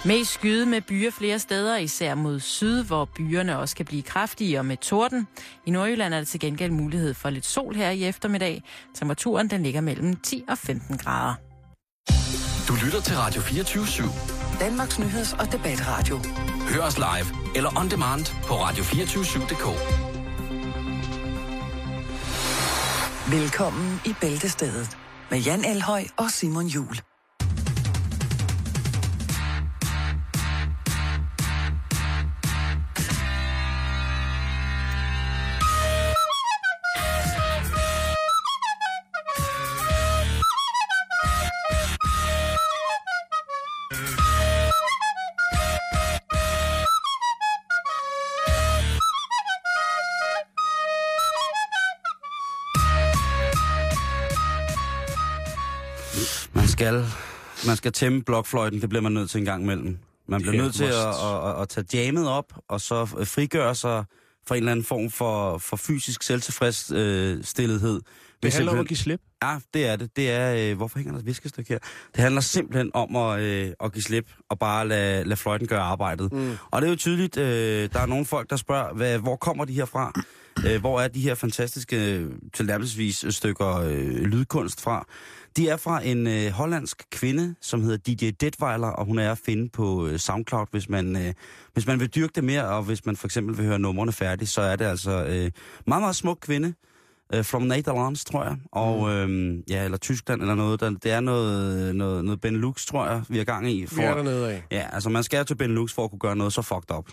Mest skyde med byer flere steder, især mod syd, hvor byerne også kan blive kraftige og med torden. I Nordjylland er der til gengæld mulighed for lidt sol her i eftermiddag. Temperaturen den ligger mellem 10 og 15 grader. Du lytter til Radio 24/7. Danmarks nyheds- og debatradio. Hør os live eller on demand på radio247.dk. Velkommen i Bæltestedet med Jan Elhøj og Simon Juhl. Man skal tæmme blokfløjten, det bliver man nødt til en gang imellem. Man bliver nødt til at tage jammet op, og så frigøre sig fra en eller anden form for fysisk selvtilfredsstillethed. Det handler om at give slip? Ja, det er det. Det er, hvorfor hænger der et viskestykke her? Det handler simpelthen om at give slip, og bare lade fløjten gøre arbejdet. Og det er jo tydeligt, der er nogle folk, der spørger, hvor kommer de her fra? Hvor er de her fantastiske, tilnærmelsesvis stykker lydkunst fra? De er fra en hollandsk kvinde, som hedder DJ Detweiler, og hun er at finde på SoundCloud, hvis man vil dyrke det mere, og hvis man for eksempel vil høre numrene færdigt, så er det altså meget, meget smuk kvinde, from Netherlands, tror jeg, og eller Tyskland eller noget. Det er noget Benelux, tror jeg, vi er gang i. Vi er dernede af. Ja, altså man skal til Benelux for at kunne gøre noget så fucked up.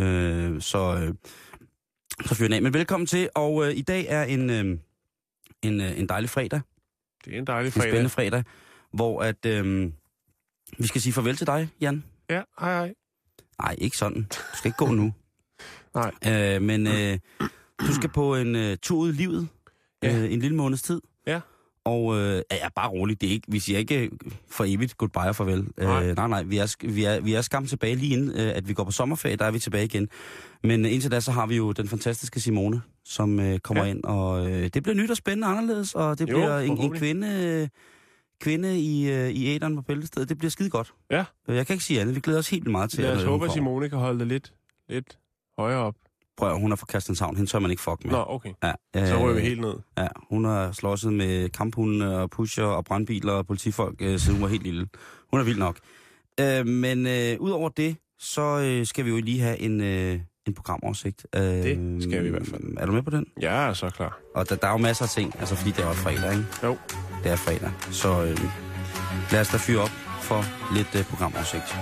Så fyrer den af. Men velkommen til, og i dag er en dejlig fredag. Det er en dejlig fredag. En spændende fredag, hvor at vi skal sige farvel til dig, Jan. Ja, hej. Nej, ikke sådan. Du skal ikke gå nu. Nej. Men du skal på en tur ud i livet en lille måneds tid. Ja. Og bare roligt, det er ikke, vi siger ikke for evigt goodbye og farvel. Nej, vi er skam tilbage lige inden, at vi går på sommerferie, der er vi tilbage igen. Men indtil da, så har vi jo den fantastiske Simone, som kommer ind, og det bliver nyt og spændende anderledes, og det bliver en kvinde i æteren på Bæltestedet. Det bliver skide godt. Ja. Jeg kan ikke sige andet, vi glæder os helt meget til. Jeg håber, Simone kan holde det lidt højere op. Prøv, hun er fra Christianshavn, hende tør man ikke fuck med. Nå, okay. Ja, så rører vi helt ned. Ja, hun har slåsset med kamphunde og pusher og brandbiler og politifolk, siden hun var helt lille. Hun er vild nok. Men udover det, så skal vi jo lige have en programoversigt. Det skal vi i hvert fald. Er du med på den? Ja, er så klar. Og der er jo masser af ting, altså fordi det er fredag, ikke? Jo. Det er fredag, så lad os da fyre op for lidt programoversigt.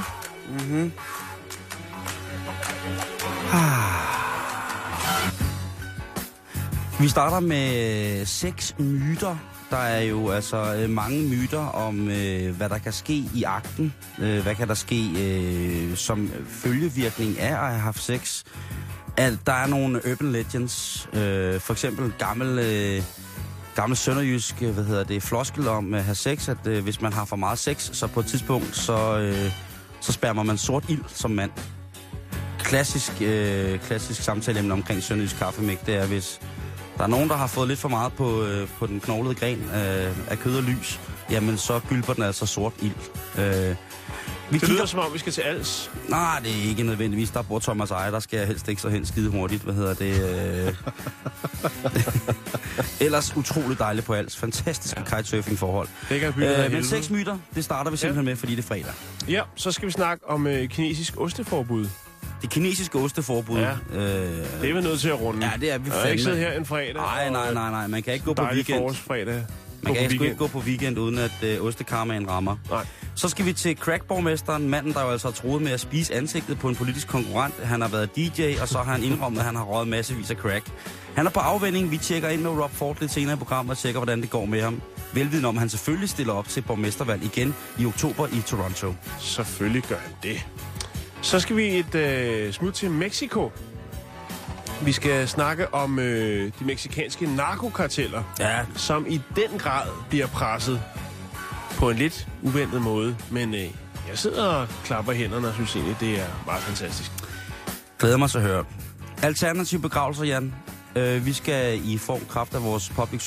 Vi starter med 6 myter. Der er jo altså mange myter om, hvad der kan ske i akten. Hvad kan der ske som følgevirkning af at have haft sex. Der er nogle urban legends. For eksempel gammel sønderjysk, floskel om at have sex, at hvis man har for meget sex, så på et tidspunkt, så spærmer man sort ild som mand. Klassisk samtaleemne omkring sønderjysk kaffemæk, det er, hvis der er nogen, der har fået lidt for meget på den knoglede gren af kød og lys, jamen så gylper den altså sort ild. Det lyder som om, vi skal til Als. Nej, det er ikke nødvendigvis. Der bor Thomas Eje, der skal jeg helst ikke så hen skide hurtigt. Ellers utroligt dejligt på Als. Fantastiske kitesurfing-forhold. Men 6 myter, det starter vi simpelthen med, fordi det er fredag. Ja, så skal vi snakke om kinesisk osteforbud. Det kinesiske osteforbud. Ja. Det er vi nødt til at runde. Ja, det er vi fandme. Ikke sidde her en fredag. Nej. Man kan ikke gå på weekend. Man kan ikke gå på weekend, uden at ostekarmaen rammer. Nej. Så skal vi til crackborgmesteren, manden, der jo altså har troet med at spise ansigtet på en politisk konkurrent. Han har været DJ, og så har han indrømmet, at han har røget massevis af crack. Han er på afvending. Vi tjekker ind med Rob Ford lidt senere i programmet og tjekker, hvordan det går med ham. Velvidende om, at han selvfølgelig stiller op til borgmestervalg igen i oktober i Toronto. Selvfølgelig gør han det. Så skal vi et smut til Mexico. Vi skal snakke om de mexikanske narkokarteller, som i den grad bliver presset på en lidt uventet måde. Men jeg sidder og klapper hænderne og synes egentlig, det er meget fantastisk. Glæder mig så at høre. Alternativ begravelser, Jan. Vi skal i form kraft af vores public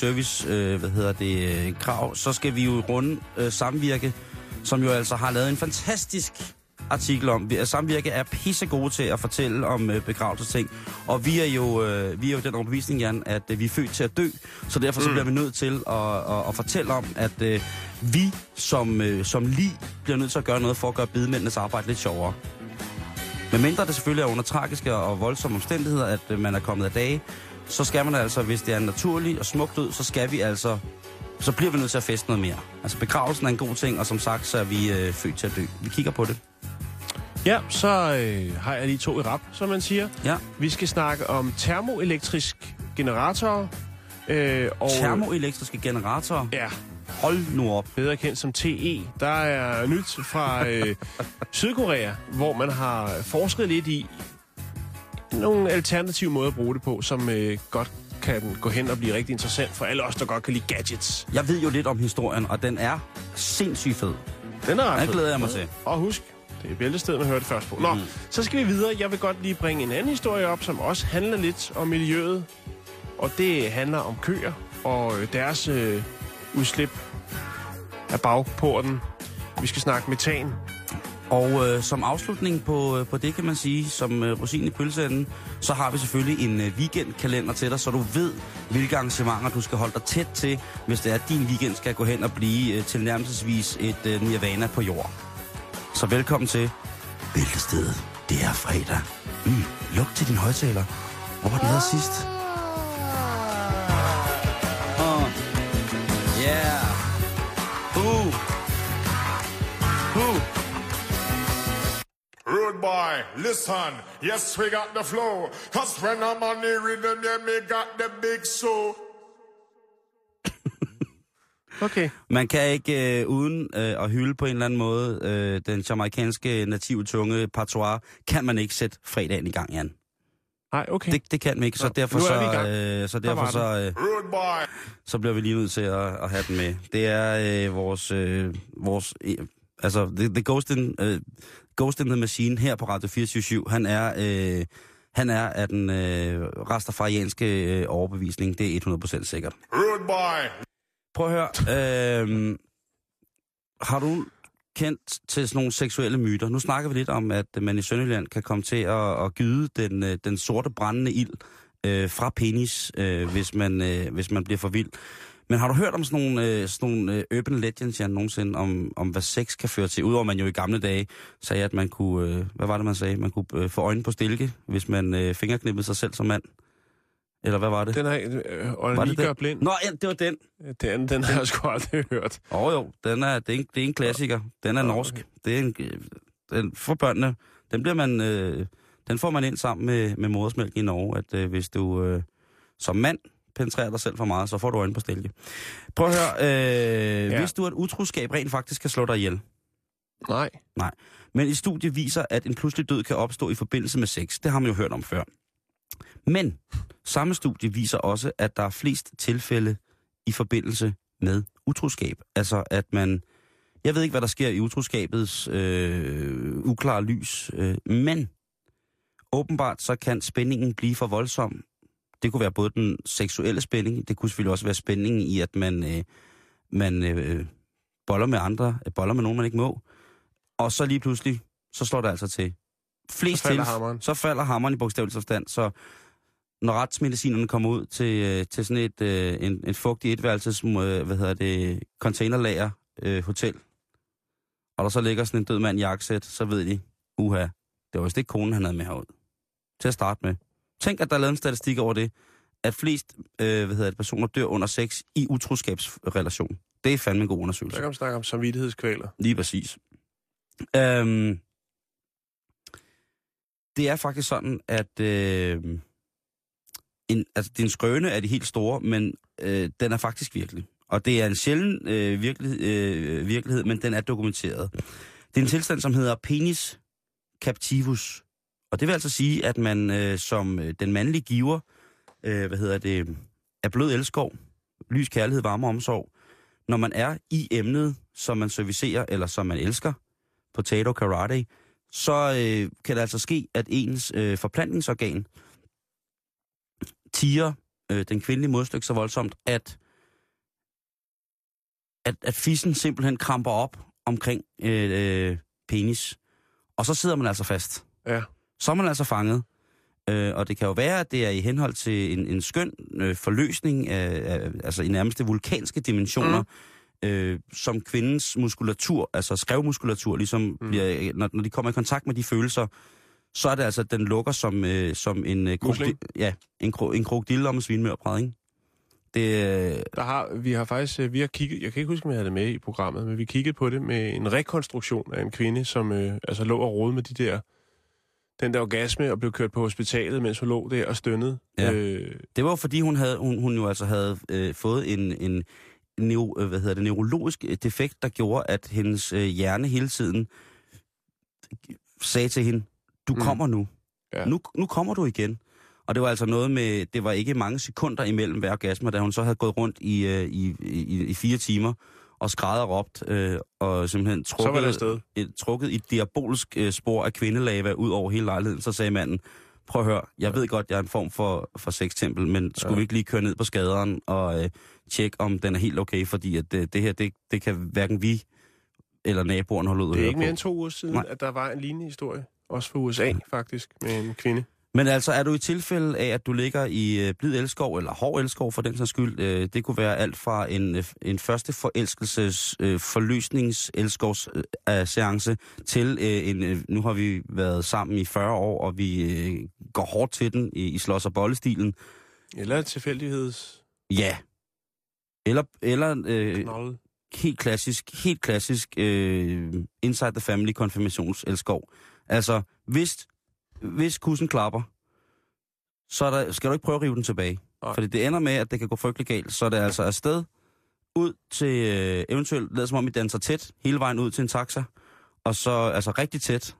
service krav, så skal vi jo runde Samvirke, som jo altså har lavet en fantastisk artikel om. Samvirke er pissegode til at fortælle om begravelsesting. Og vi er jo den overbevisning, Jan, at vi er født til at dø. Så derfor så bliver vi nødt til at fortælle om, at vi som lig bliver nødt til at gøre noget for at gøre bedemændenes arbejde lidt sjovere. Men mindre det selvfølgelig er under tragiske og voldsomme omstændigheder, at man er kommet af dage, så skal man altså, hvis det er en naturlig og smuk død, så bliver vi nødt til at feste noget mere. Altså begravelsen er en god ting, og som sagt, så er vi født til at dø. Vi kigger på det. Ja, så har jeg lige 2 i rap, som man siger. Ja. Vi skal snakke om termoelektrisk generatorer. Termoelektriske generatorer? Ja. Hold nu op. Bedre kendt som TE. Der er nyt fra Sydkorea, hvor man har forsket lidt i nogle alternative måder at bruge det på, som godt kan gå hen og blive rigtig interessant for alle os, der godt kan lide gadgets. Jeg ved jo lidt om historien, og den er sindssygt fed. Den er ret fed. Den glæder jeg mig til. Og husk, det er bæltestedet, man hører det først på. Nå, så skal vi videre. Jeg vil godt lige bringe en anden historie op, som også handler lidt om miljøet. Og det handler om køer og deres udslip af bagporten. Vi skal snakke metan. Og som afslutning på det, kan man sige, som rosin i pølseenden, så har vi selvfølgelig en weekendkalender til dig, så du ved, hvilke arrangementer du skal holde dig tæt til, hvis det er, at din weekend skal gå hen og blive tilnærmelsesvis et nirvana på jord. Så velkommen til Bæltestedet. Det er fredag. Luk til din højtaler. Hvor var den her sidst? Yeah. Rude boy, listen, yes we got the flow, 'cause when I'm on the rhythm, yeah, me got the big show. Okay. Man kan ikke uden at hylde på en eller anden måde den jamaikanske native tunge patois, kan man ikke sætte fredagen i gang, Jan. Nej, okay. Det kan man ikke, så derfor så bliver vi lige nødt til at have den med. Det er vores the Ghost in the Machine her på Radio 24/7. Han er af den rastafarianske overbevisning. Det er 100% sikkert. Rude boy. Prøv at høre. Har du kendt til sådan nogle seksuelle myter? Nu snakker vi lidt om, at man i Sønderjylland kan komme til at gyde den sorte brændende ild fra penis, hvis man bliver for vild. Men har du hørt om sådan nogle urban legends, Jan, nogensinde, om hvad sex kan føre til? Udover man jo i gamle dage sagde, at man kunne, hvad var det man sagde? Man kunne få øjne på stilke, hvis man fingerknippede sig selv som mand. Eller hvad var det? Den er gør blind. Nå, ja, det var den. Den har jeg sgu aldrig hørt. Jo, det er en klassiker. Den er norsk. Det er den for børnene. Den får man ind sammen med modersmælk i Norge, at hvis du som mand penetrerer dig selv for meget, så får du øjne på stilke. Prøv at høre. Vidste du, at utroskab rent faktisk kan slå dig ihjel? Nej. Men et studie viser, at en pludselig død kan opstå i forbindelse med sex. Det har man jo hørt om før. Men samme studie viser også, at der er flest tilfælde i forbindelse med utroskab. Altså at man... Jeg ved ikke, hvad der sker i utroskabets uklare lys, men åbenbart så kan spændingen blive for voldsom. Det kunne være både den seksuelle spænding, det kunne selvfølgelig også være spændingen i, at man boller med andre, boller med nogen, man ikke må. Og så lige pludselig, så slår det altså til. Så falder hammeren i bogstavelig forstand, så når retsmedicinerne kommer ud til sådan et fugtigt etværelses, containerlager hotel, og der så ligger sådan en død mand i jakkesæt, så ved de, det var vist ikke konen, han havde med herud. Til at starte med. Tænk, at der er lavet en statistik over det, at flest personer dør under sex i utroskabsrelation. Det er fandme en god undersøgelse. Der kan man snakke om samvittighedskvaler. Lige præcis. Det er faktisk sådan, at det er en skrøne af de helt store, men den er faktisk virkelig. Og det er en sjælden virkelighed, men den er dokumenteret. Det er en tilstand, som hedder penis captivus. Og det vil altså sige, at man som den mandlige giver, af blød elskov, lys, kærlighed, varme og omsorg, når man er i emnet, som man servicerer eller som man elsker, potato karate, så kan det altså ske, at ens forplantningsorgan tiger den kvindelige modstykke så voldsomt, at fissen simpelthen kramper op omkring penis. Og så sidder man altså fast. Ja. Så er man altså fanget. Og det kan jo være, at det er i henhold til en skøn forløsning af altså i nærmeste vulkanske dimensioner, som kvindens muskulatur, altså skrevmuskulatur, ligesom bliver, når de kommer i kontakt med de følelser, så er det altså, at den lukker som en krokodille med svinemørbræd, ikke? Vi har kigget, jeg kan ikke huske, om jeg havde det med i programmet, men vi kiggede på det med en rekonstruktion af en kvinde, som lå og rode med den der orgasme og blev kørt på hospitalet, mens hun lå der og stønnede. Ja. Det var jo fordi, hun jo altså havde fået en neurologisk defekt, der gjorde, at hendes hjerne hele tiden sagde til hende, du kommer nu. Ja. Nu kommer du igen. Og det var altså noget med, det var ikke mange sekunder imellem hver orgasme, da hun så havde gået rundt i 4 timer og skrædder og råbt, og simpelthen trukket et diabolsk spor af kvindelava ud over hele lejligheden. Så sagde manden, prøv at høre, jeg ved godt, jeg er en form for sextempel, men skulle vi ikke lige køre ned på skaderen og tjekke, om den er helt okay, fordi at det her, det kan hverken vi eller naboerne holde ud at høre på. Det er ikke mere end 2 uger siden, at der var en lignende historie, også for USA faktisk, med en kvinde. Men altså, er du i tilfælde af, at du ligger i blid elskov, eller hård elskov for den sags skyld, det kunne være alt fra en første forelskelses forløsningselskovsseance til nu har vi været sammen i 40 år, og vi går hårdt til den i slås- og boldestilen. Eller tilfældigheds... Ja. Eller helt klassisk Inside the Family konfirmationselskov. Altså, hvis kussen klapper, så skal du ikke prøve at rive den tilbage. Nej. Fordi det ender med, at det kan gå frygtelig galt. Så er det altså afsted ud til eventuelt, lad som om I danser tæt, hele vejen ud til en taxa. Og så altså rigtig tæt.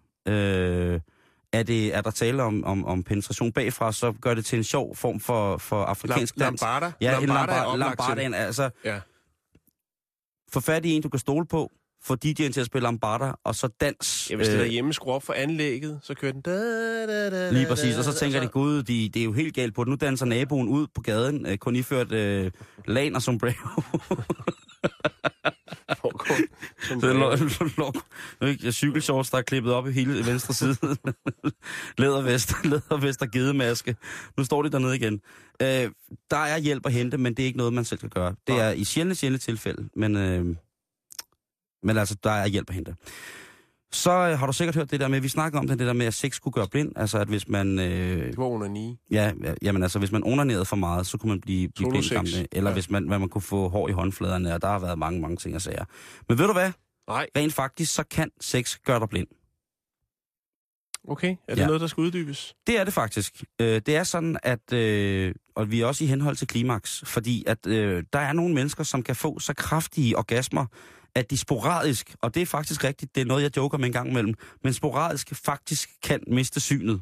Er der tale om penetration bagfra, så gør det til en sjov form for afrikansk dans. Lambada? Ja, Lambadaen. Altså, ja. Få fat i en, du kan stole på, få DJ'en til at spille lambada, og så dans. Ja, hvis det derhjemme skruer op for anlægget, så kører den... Lige præcis, og så tænker de, gud, det er jo helt galt på det. Nu danser naboen ud på gaden, kun iført lan og sombrero. Cykelshorts, der er klippet op i hele venstre side. Lædervest og gedemaske. Nu står de dernede igen. Der er hjælp at hente, men det er ikke noget, man selv kan gøre. Det er i sjældne tilfælde, men altså, der er hjælp at hente. Så har du sikkert hørt det der med, vi snakker om det der med, at sex kunne gøre blind. Altså, at hvis man... det var onani. Jamen altså, hvis man onanerede for meget, så kunne man blive blind. Eller hvis man kunne få hår i håndfladerne, og der har været mange ting at sige. Men ved du hvad? Nej. Rent faktisk, så kan sex gøre dig blind. Okay, er det noget, der skal uddybes? Det er det faktisk. Det er sådan, at... og vi er også i henhold til klimaks, fordi at der er nogle mennesker, som kan få så kraftige orgasmer, at de sporadisk, og det er faktisk rigtigt, det er noget, jeg joker med en gang imellem, men sporadisk faktisk kan miste synet.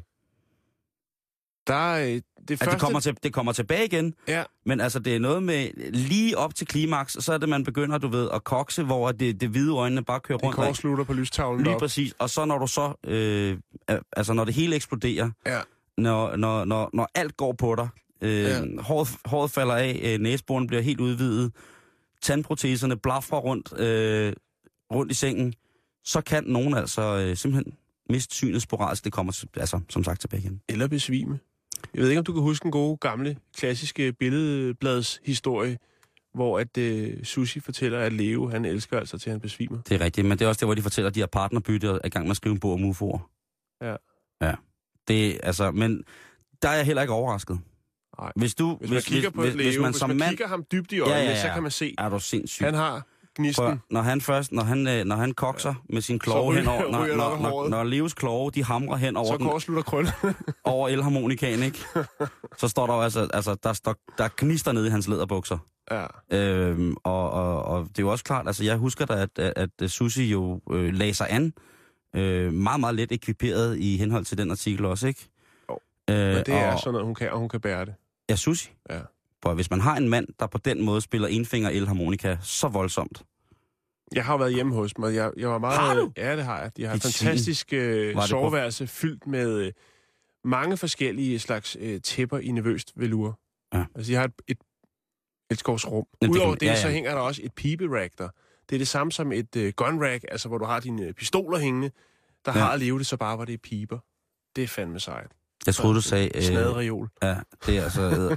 Det kommer tilbage igen, men altså det er noget med lige op til klimaks, så er det, man begynder, du ved, at kokse, hvor det hvide øjnene bare kører rundt. Det kortslutter på lystavlen. Lige præcis, og så når du så, når det hele eksploderer, når alt går på dig, håret falder af, næseboren bliver helt udvidet, tandproteserne blafrer rundt i sengen, så kan nogen altså simpelthen miste synet sporadisk. Det kommer som sagt tilbage igen. Eller besvime. Jeg ved ikke, om du kan huske en god, gamle, klassiske billedbladshistorie, hvor at Sushi fortæller, at Leo, han elsker altså til, han besvimer. Det er rigtigt, men det er også der, hvor de fortæller, at de har partnerbytte og er i gang med at skrive en bog om UFO'er. Ja. Det, altså, men der er jeg heller ikke overrasket. Nej. Hvis man kigger ham dybt i øjnene, så kan man se, er du sindssyg. Han har gnisten. Når han kokser med sin kloge henover, når Leos kloge, de hamrer hen over den. Så kortslutter krøl. over elharmonikaen, ikke? Så står der altså der gnister nede i hans læderbukser. Ja. Og det er jo også klart, altså jeg husker da, at Susie jo lagde sig an, meget, meget let ekviperet i henhold til den artikel også, ikke? Men det er sådan noget, hun kan, og hun kan bære det. Ja, Susie? Ja. For hvis man har en mand, der på den måde spiller enfinger elharmonika, så voldsomt. Jeg har været hjemme hos mig. Jeg var meget... Har du? Ja, det har jeg. De har et fantastisk soveværelse fyldt med mange forskellige slags tæpper i nervøst velure. Ja. Altså, jeg har et elskovsrum. Udover det, så hænger der også et piberack der. Det er det samme som et gun rack, altså hvor du har dine pistoler hængende. der har at leve det så bare, hvor det er piber. Det er fandme sejt. Jeg troede, du sagde... Snadreol. Ja, det er altså...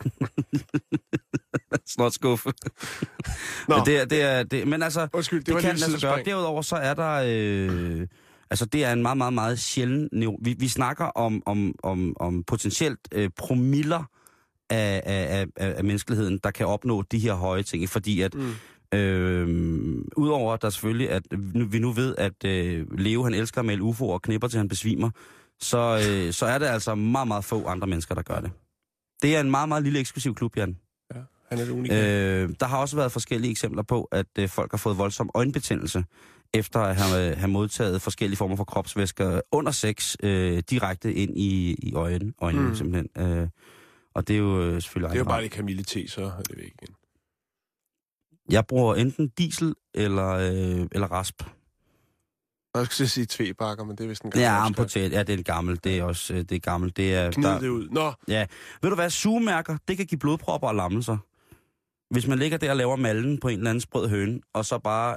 Snart skuffe. Men det, men altså... Undskyld, det var kan en lille altså gøre. Derudover så er der... altså, det er en meget, meget, meget sjælden... Vi snakker om potentielt promiller af menneskeligheden, der kan opnå de her høje ting, fordi at... Udover der selvfølgelig, at vi nu ved, at Leo han elsker at male UFO'er og knipper til han besvimer, så er det altså meget, meget få andre mennesker, der gør det. Det er en meget, meget lille eksklusiv klub, Jan. Ja, han er det unik. Der har også været forskellige eksempler på, at folk har fået voldsom øjenbetændelse, efter at have modtaget forskellige former for kropsvæsker under sex direkte ind i øjnene simpelthen. Og det er jo selvfølgelig... Det er jo bare det Camille-te, så er det væk igen. Jeg bruger enten diesel eller rasp. Jeg skal sige tvebakker, men det er vist en gammel. Ja, amputat. Ja, det er en gammel. Det er også det er gammelt. Det er gnid det ud. Nå. Ja. Ved du hvad? Sugemærker, det kan give blodpropper og lammelser. Hvis man ligger der og laver mallen på en eller anden sprød høne, og så bare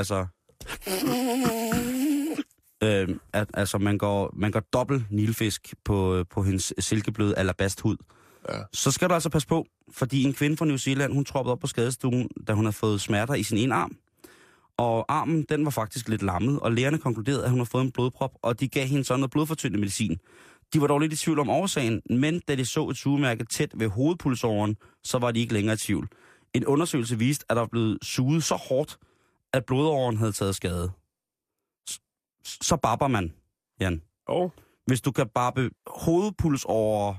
altså man går dobbelt nilfisk på hendes silkebløde alabasthud. Ja. Så skal du altså passe på, fordi en kvinde fra New Zealand, hun troppede op på skadestuen, da hun havde fået smerter i sin ene arm. Og armen, den var faktisk lidt lammet, og lægerne konkluderede, at hun havde fået en blodprop, og de gav hende sådan noget blodfortyndende medicin. De var dog lidt i tvivl om årsagen, men da de så et sugemærke tæt ved hovedpulsåren, så var de ikke længere i tvivl. En undersøgelse viste, at der var blevet suget så hårdt, at blodåren havde taget skade. Så barber man, Jan. Hvis du kan barbe hovedpulsårer,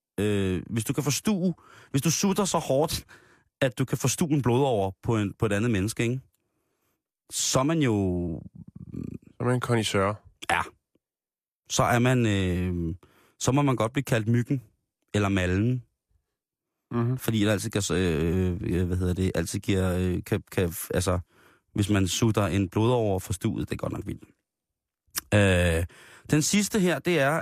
hvis du sutter så hårdt, at du kan forstue en blodåre på et andet menneske, ikke? Så er man jo... Så er man en kondisør. Ja. Så er man... så må man godt blive kaldt myggen. Eller mallen. Mm-hmm. Fordi det altid kan... altid giver... altså, hvis man sutter en blodåre forstuet, det er godt nok vildt. Den sidste her, det er...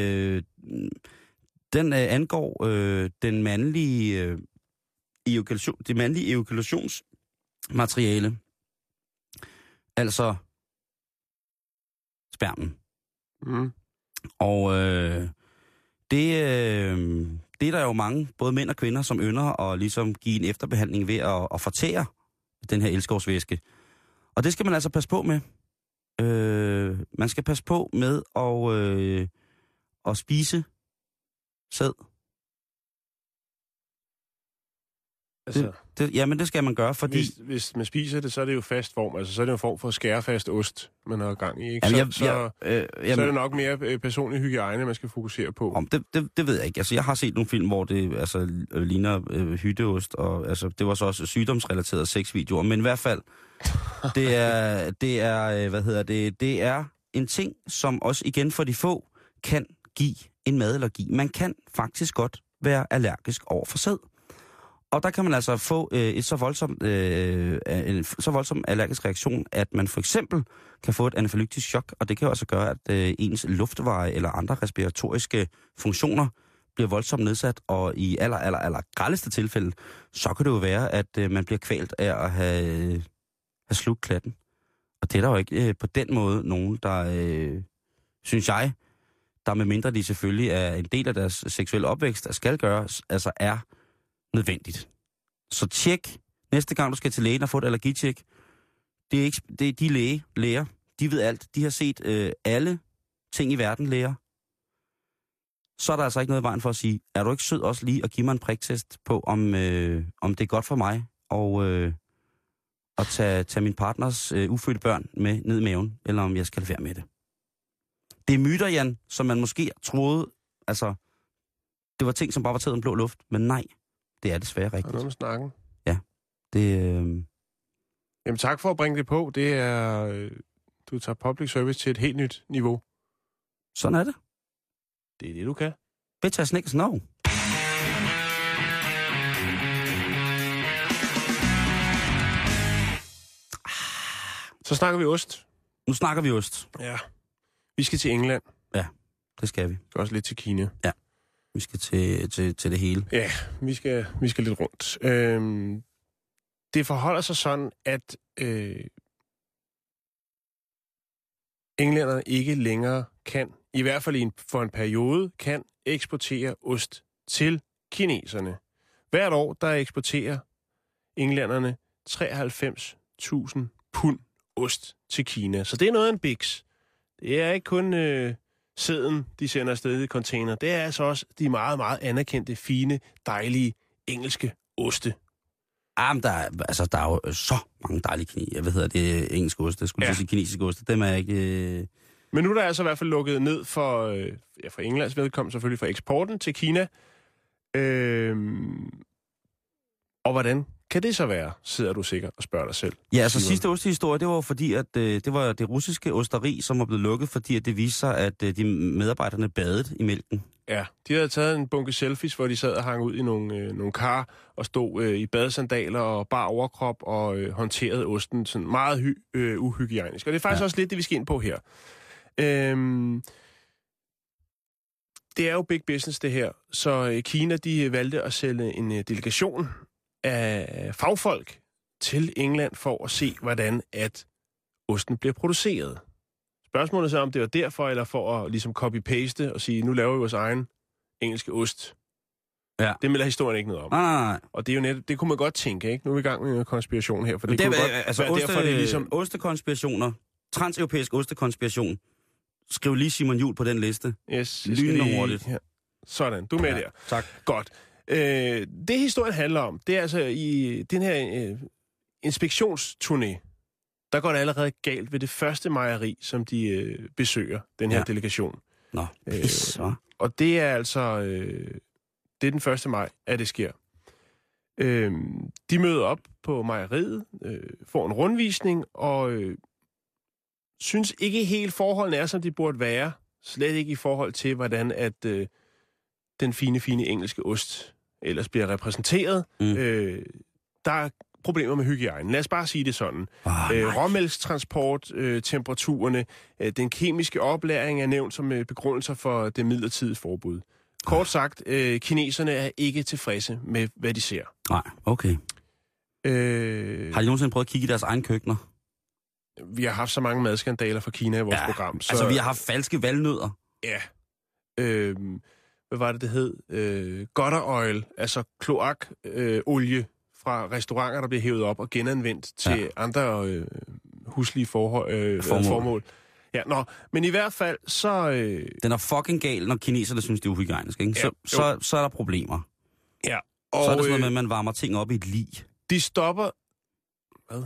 den angår den mandlige... det mandlige ejakulationsmateriale. Altså spermen. Mm. Og det er der jo mange, både mænd og kvinder, som ynder at ligesom give en efterbehandling ved at fortære den her elskovsvæske. Og det skal man altså passe på med. Man skal passe på med at spise sæd. Altså, jamen, det skal man gøre, fordi... Hvis man spiser det, så er det jo fast form. Altså, så er det jo en form for skærefast ost, man har gang i, ikke? Jamen, så er det nok mere personlig hygiejne, man skal fokusere på. Det ved jeg ikke. Altså, jeg har set nogle film, hvor det ligner hytteost, og altså, det var så også sygdomsrelaterede sexvideoer. Men i hvert fald, det er en ting, som også igen for de få kan give en madallergi. Man kan faktisk godt være allergisk over for sæd. Og der kan man altså få en så voldsom allergisk reaktion, at man for eksempel kan få et anafylaktisk chok, og det kan også gøre, at ens luftveje eller andre respiratoriske funktioner bliver voldsomt nedsat, og i aller grelleste tilfælde, så kan det jo være, at man bliver kvalt af at have slugt klatten. Og det er der jo ikke på den måde nogen, der, synes jeg, der med mindre de selvfølgelig er en del af deres seksuelle opvækst, der skal gøres, altså er nødvendigt. Så tjek, næste gang du skal til lægen og få et allergitjek, det er de læger, de ved alt. De har set alle ting i verden, læger. Så er der altså ikke noget i vejen for at sige, er du ikke sød også lige at give mig en priktest på, om det er godt for mig at tage min partners ufødte børn med ned i maven, eller om jeg skal lade være med det. Det er myter, Jan, som man måske troede, altså, det var ting, som bare var taget en blå luft, men nej. Det er desværre rigtigt. Er noget med snakken? Ja. Jamen tak for at bringe det på. Det er... du tager public service til et helt nyt niveau. Sådan er det. Det er det, du kan. Bitch, I snickers, no. Så snakker vi ost. Nu snakker vi ost. Ja. Vi skal til England. Ja, det skal vi. Også lidt til Kina. Ja. Vi skal til det hele. Ja, vi skal lidt rundt. Det forholder sig sådan, at englænderne ikke længere kan, i hvert fald for en periode, kan eksportere ost til kineserne. Hvert år, der eksporterer englænderne 93.000 pund ost til Kina. Så det er noget af en biks. Det er ikke kun sæden, de sender afsted i container. Det er altså også de meget, meget anerkendte, fine, dejlige engelske oste. Jamen, der er jo så mange dejlige engelske oste. Jeg skulle sige kinesiske oste. Dem er ikke... Men nu er der altså i hvert fald lukket ned for Englands vedkommende, selvfølgelig for eksporten til Kina. Og hvordan kan det så være, sidder du sikkert og spørger dig selv? Ja, altså sidste ostehistorie, det var fordi, at det var det russiske osteri, som var blevet lukket, fordi at det viste sig, at de medarbejderne badede i mælken. Ja, de havde taget en bunke selfies, hvor de sad og hang ud i nogle kar og stod i badesandaler og bar overkrop og håndterede osten sådan meget uhygienisk. Og det er faktisk også lidt det, vi skal ind på her. Det er jo big business, det her. Så Kina, de valgte at sende en delegation af fagfolk til England for at se, hvordan at osten bliver produceret. Spørgsmålet er så, om det var derfor, eller for at ligesom copy-paste og sige, nu laver vi vores egen engelske ost. Ja. Det melder historien ikke noget om. Nej. Og det er jo netop, det kunne man godt tænke, ikke? Nu er vi i gang med en konspiration her, for det kunne godt altså være derfor, det er ligesom... Ostekonspirationer, transeuropæisk ostekonspiration. Skriv lige Simon Juhl på den liste. Yes. Lynende hurtigt. Ja. Sådan, du er med der. Tak. Godt. Det historien handler om, det er altså i den her inspektionsturné, der går det allerede galt ved det første mejeri, som de besøger, den her delegation. Nå, pis, og det er altså, det er den 1. maj, at det sker. De møder op på mejeriet, får en rundvisning, og synes ikke helt forholdene er, som de burde være. Slet ikke i forhold til, hvordan at den fine engelske ost ellers bliver repræsenteret. Der er problemer med hygiejnen. Lad os bare sige det sådan. Råmælkstransport, temperaturerne, den kemiske oplæring er nævnt som begrundelser for det midlertidige forbud. Kort sagt, kineserne er ikke tilfredse med, hvad de ser. Nej, okay. Har de nogensinde prøvet at kigge i deres egne køkkener? Vi har haft så mange madskandaler fra Kina i vores program. Så... Altså, vi har haft falske valnødder. Ja. Hvad var det hed? Gutter oil, altså kloakolie fra restauranter, der bliver hævet op og genanvendt til andre huslige formål. Ja, men i hvert fald, så... Den er fucking gal, når kineserne synes, det er uhygienisk, ikke? Ja, så er der problemer. Ja. Og, så er det sådan noget med, at man varmer ting op i et lig. De stopper... Hvad?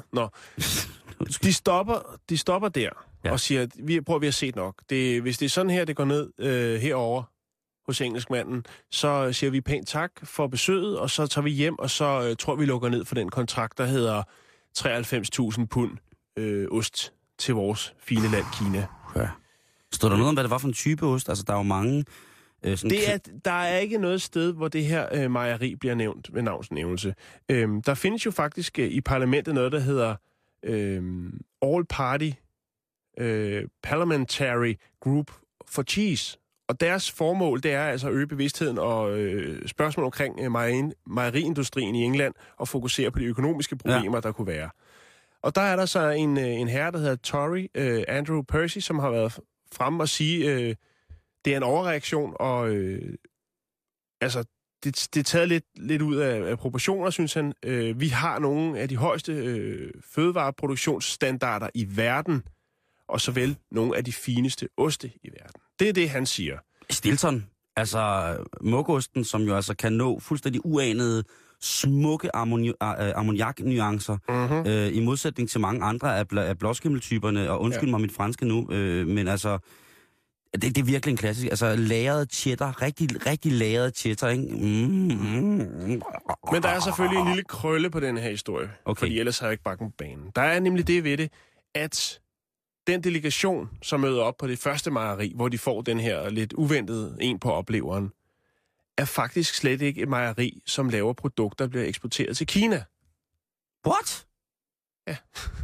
De stopper der og siger, vi har set nok. Hvis det er sådan her, det går ned herover hos engelskmanden, så siger vi pænt tak for besøget, og så tager vi hjem, og så tror vi lukker ned for den kontrakt, der hedder 93.000 pund ost til vores fine land Kina. Ja. Stod der noget om, hvad det var for en type ost? Altså, der er jo mange... Der er ikke noget sted, hvor det her mejeri bliver nævnt ved navnsnævnelse. Der findes jo faktisk i parlamentet noget, der hedder All Party Parliamentary Group for Cheese. Og deres formål, det er altså at øge bevidstheden og spørgsmål omkring mejeriindustrien i England og fokusere på de økonomiske problemer, der kunne være. Og der er der så en herre, der hedder Tory, Andrew Percy, som har været fremme og sige... Det er en overreaktion, og altså, det er taget lidt ud af proportioner, synes han. Vi har nogle af de højeste fødevareproduktionsstandarder i verden, og såvel nogle af de fineste oste i verden. Det er det, han siger. Stilton, altså muggosten, som jo altså kan nå fuldstændig uanede, smukke ammoniak-nuancer, i modsætning til mange andre af blåskimmeltyperne, og undskyld mig mit franske nu, men altså... Det er virkelig en klassisk, altså lagret cheddar, rigtig lagret cheddar, ikke? Men der er selvfølgelig en lille krølle på den her historie, fordi ellers har jeg ikke bakken på banen. Der er nemlig det ved det, at den delegation, som møder op på det første mejeri, hvor de får den her lidt uventede en på opleveren, er faktisk slet ikke et mejeri, som laver produkter, der bliver eksporteret til Kina. What? Ja.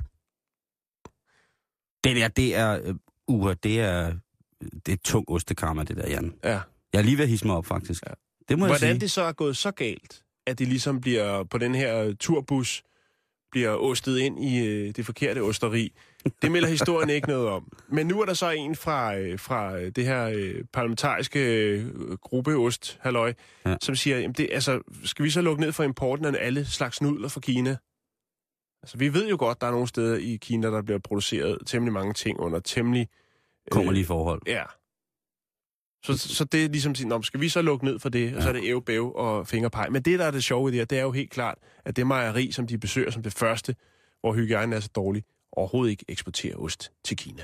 Det er tung ostekarma, det der, Jan. Ja. Jeg er lige ved at hisse mig op, faktisk. Ja. Det må jeg sige. Hvordan det så er gået så galt, at det ligesom bliver på den her turbus, bliver ostet ind i det forkerte osteri, Det melder historien ikke noget om. Men nu er der så en fra det her parlamentariske gruppeost, halløj, som siger, jamen skal vi så lukke ned for importen af alle slags nudler fra Kina? Altså, vi ved jo godt, der er nogle steder i Kina, der bliver produceret temmelig mange ting under temmelig... kummerlige forhold. Ja. Så det er ligesom sådan, skal vi så lukke ned for det, og så er det ævbæv og fingerpeg. Men det, der er det sjove i det her, det er jo helt klart, at det mejeri, som de besøger som det første, hvor hygiejnen er så dårlig, overhovedet ikke eksporterer ost til Kina.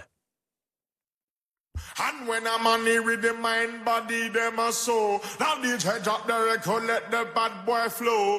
And when I'm on the rhythm, mind, body, them a so. Now DJ drop the record, let the bad boy flow.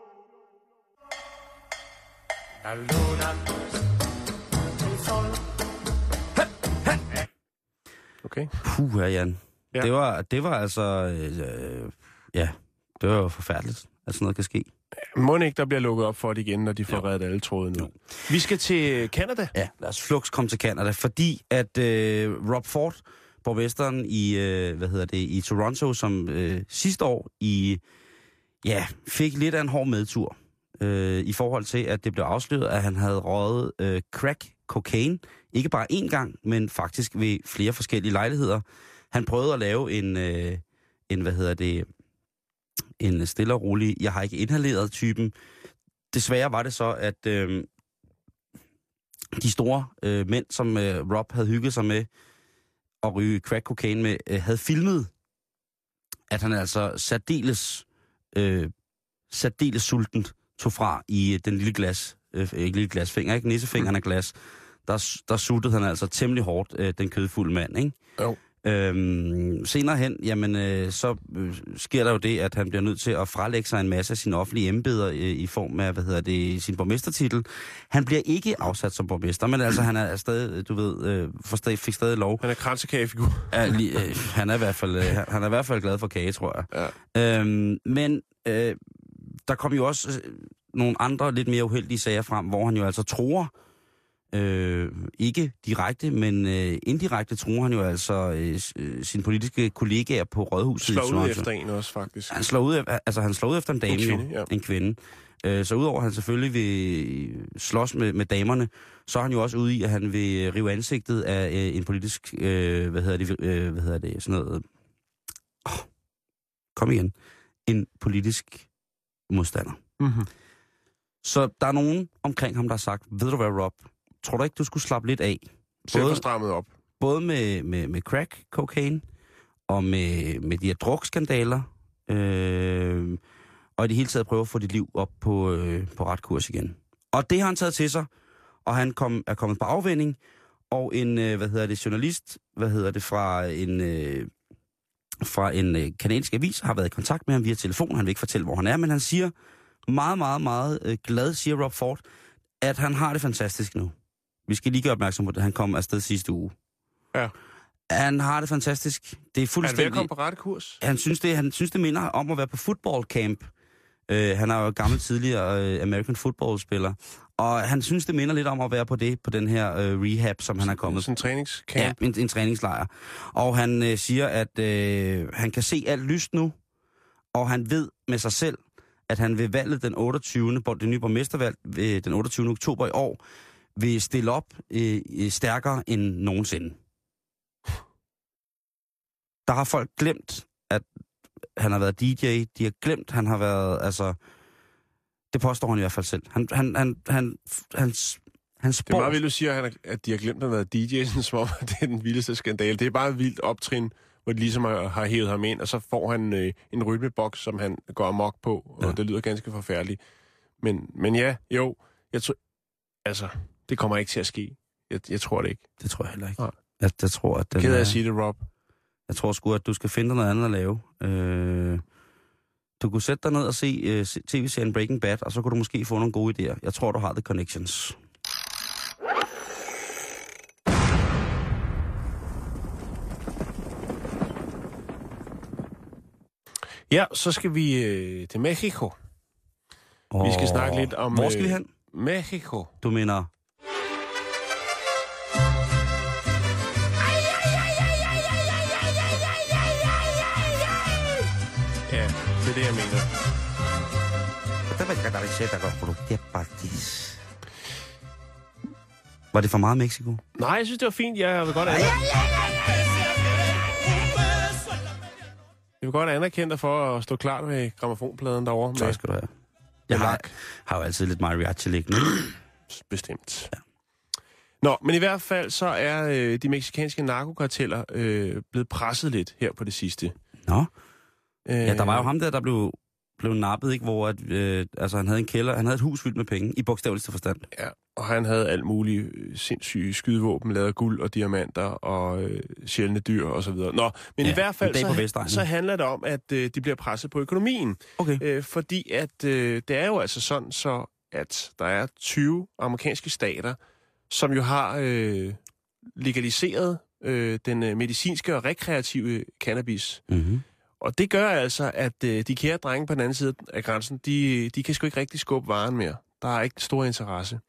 Okay. Jan. Ja. Det var altså... det var jo forfærdeligt, at sådan noget kan ske. Må ikke, der bliver lukket op for det igen, når de får reddet alle tråde nu. Vi skal til Canada. Ja, lad os fluks komme til Canada, fordi at Rob Ford, borgmesteren i Toronto, som sidste år fik lidt af en hård medtur i forhold til, at det blev afsløret, at han havde røget crack cocaine, ikke bare én gang, men faktisk ved flere forskellige lejligheder. Han prøvede at lave en stille og rolig, jeg har ikke inhaleret typen. Desværre var det så, at de store mænd, som Rob havde hygget sig med at ryge crack cocaine med, havde filmet, at han altså særdeles sultent tog fra i den lille glas, ikke lille glasfinger, ikke nissefingeren af glas. Der suttede han altså temmelig hårdt, den kødfulde mand, ikke? Jo. Senere hen, så sker der jo det, at han bliver nødt til at frelægge sig en masse af sine offentlige embeder i form af, sin borgmestertitel. Han bliver ikke afsat som borgmester, men altså han er stadig, fik stadig lov. Han er kransekagefigur. Han er i hvert fald glad for kage, tror jeg. Ja. Men der kom jo også nogle andre lidt mere uheldige sager frem, hvor han jo altså tror, ikke direkte, men indirekte tror han jo altså sine politiske kollegaer på rådhuset. Slår ud efter en også, faktisk. Han slår ud efter en dame, en kvinde. Så udover at han selvfølgelig vil slås med damerne, så er han jo også ude i, at han vil rive ansigtet af en politisk, sådan noget... Kom igen. En politisk modstander. Mm-hmm. Så der er nogen omkring ham, der har sagt, ved du hvad, Rob? Tror du ikke, du skulle slappe lidt af? Både strammet op. Både med crack, cocaine, og med de her drugskandaler, og i det hele taget prøve at få dit liv op på ret kurs igen. Og det har han taget til sig, og han er kommet på afvinding, og en, journalist, fra en kanadisk avis, har været i kontakt med ham via telefon. Han vil ikke fortælle, hvor han er, men han siger meget, meget, meget glad, siger Rob Ford, at han har det fantastisk nu. Vi skal lige gøre opmærksom på det. Han kom afsted sidste uge. Ja. Han har det fantastisk. Det er fuldstændig... Er han ved at komme på rette kurs? Han synes, det minder om at være på football camp. Han er jo gammel tidligere American football-spiller. Og han synes, det minder lidt om at være på den her rehab, som han er kommet. Sådan en træningscamp? Ja, en træningslejr. Og han siger, at han kan se alt lyst nu, og han ved med sig selv, at han ved valget det nye borgmestervalg den 28. oktober i år, vil stille op stærkere end nogensinde. Der har folk glemt, at han har været DJ. De har glemt, han har været, altså... Det påstår han i hvert fald selv. Han spår... Det er meget vildt, du siger, at de har glemt at være DJ, som om det er den vildeste skandale. Det er bare et vildt optrin, hvor de ligesom har hævet ham ind, og så får han en rytmeboks, som han går amok på, og det lyder ganske forfærdeligt. Men ja, jo, jeg tror... Altså, det kommer ikke til at ske. Jeg tror det ikke. Det tror jeg heller ikke. Jeg tror, at den... Ked af at sige det, Rob. Jeg tror sgu, at du skal finde dig noget andet at lave. Du kunne sætte dig ned og se tv-serien Breaking Bad, og så kunne du måske få nogle gode idéer. Jeg tror, du har the connections. Ja, så skal vi til Mexico. Vi skal snakke lidt om... Hvor skal vi hen? Mexico. Du mener... Ja, det er det, jeg mener. Var det for meget Mexico? Nej, jeg synes, det var fint. Jeg vil godt anerkende dig for at stå klar med grammofonpladen derovre. Tak skal du have. Jeg har jo altid lidt mariachi liggende. Bestemt. Ja. Nå, men i hvert fald så er de mexikanske narkokarteller blevet presset lidt her på det sidste. Nå. Ja, der var jo ham der blev nappet, ikke, hvor at, han havde en kælder, han havde et hus fyldt med penge, i bogstaveligste forstand. Ja, og han havde alt muligt sindssyge skydevåben, lavet af guld og diamanter og sjældne dyr og så videre. Nå, men i hvert fald så handler det om, at de bliver presset på økonomien. Okay. Fordi at det er jo altså sådan, så at der er 20 amerikanske stater, som jo har legaliseret den medicinske og rekreative cannabis. Mm-hmm. Og det gør altså, at de kære drenge på den anden side af grænsen, de kan sgu ikke rigtig skubbe varen mere. Der er ikke stor interesse.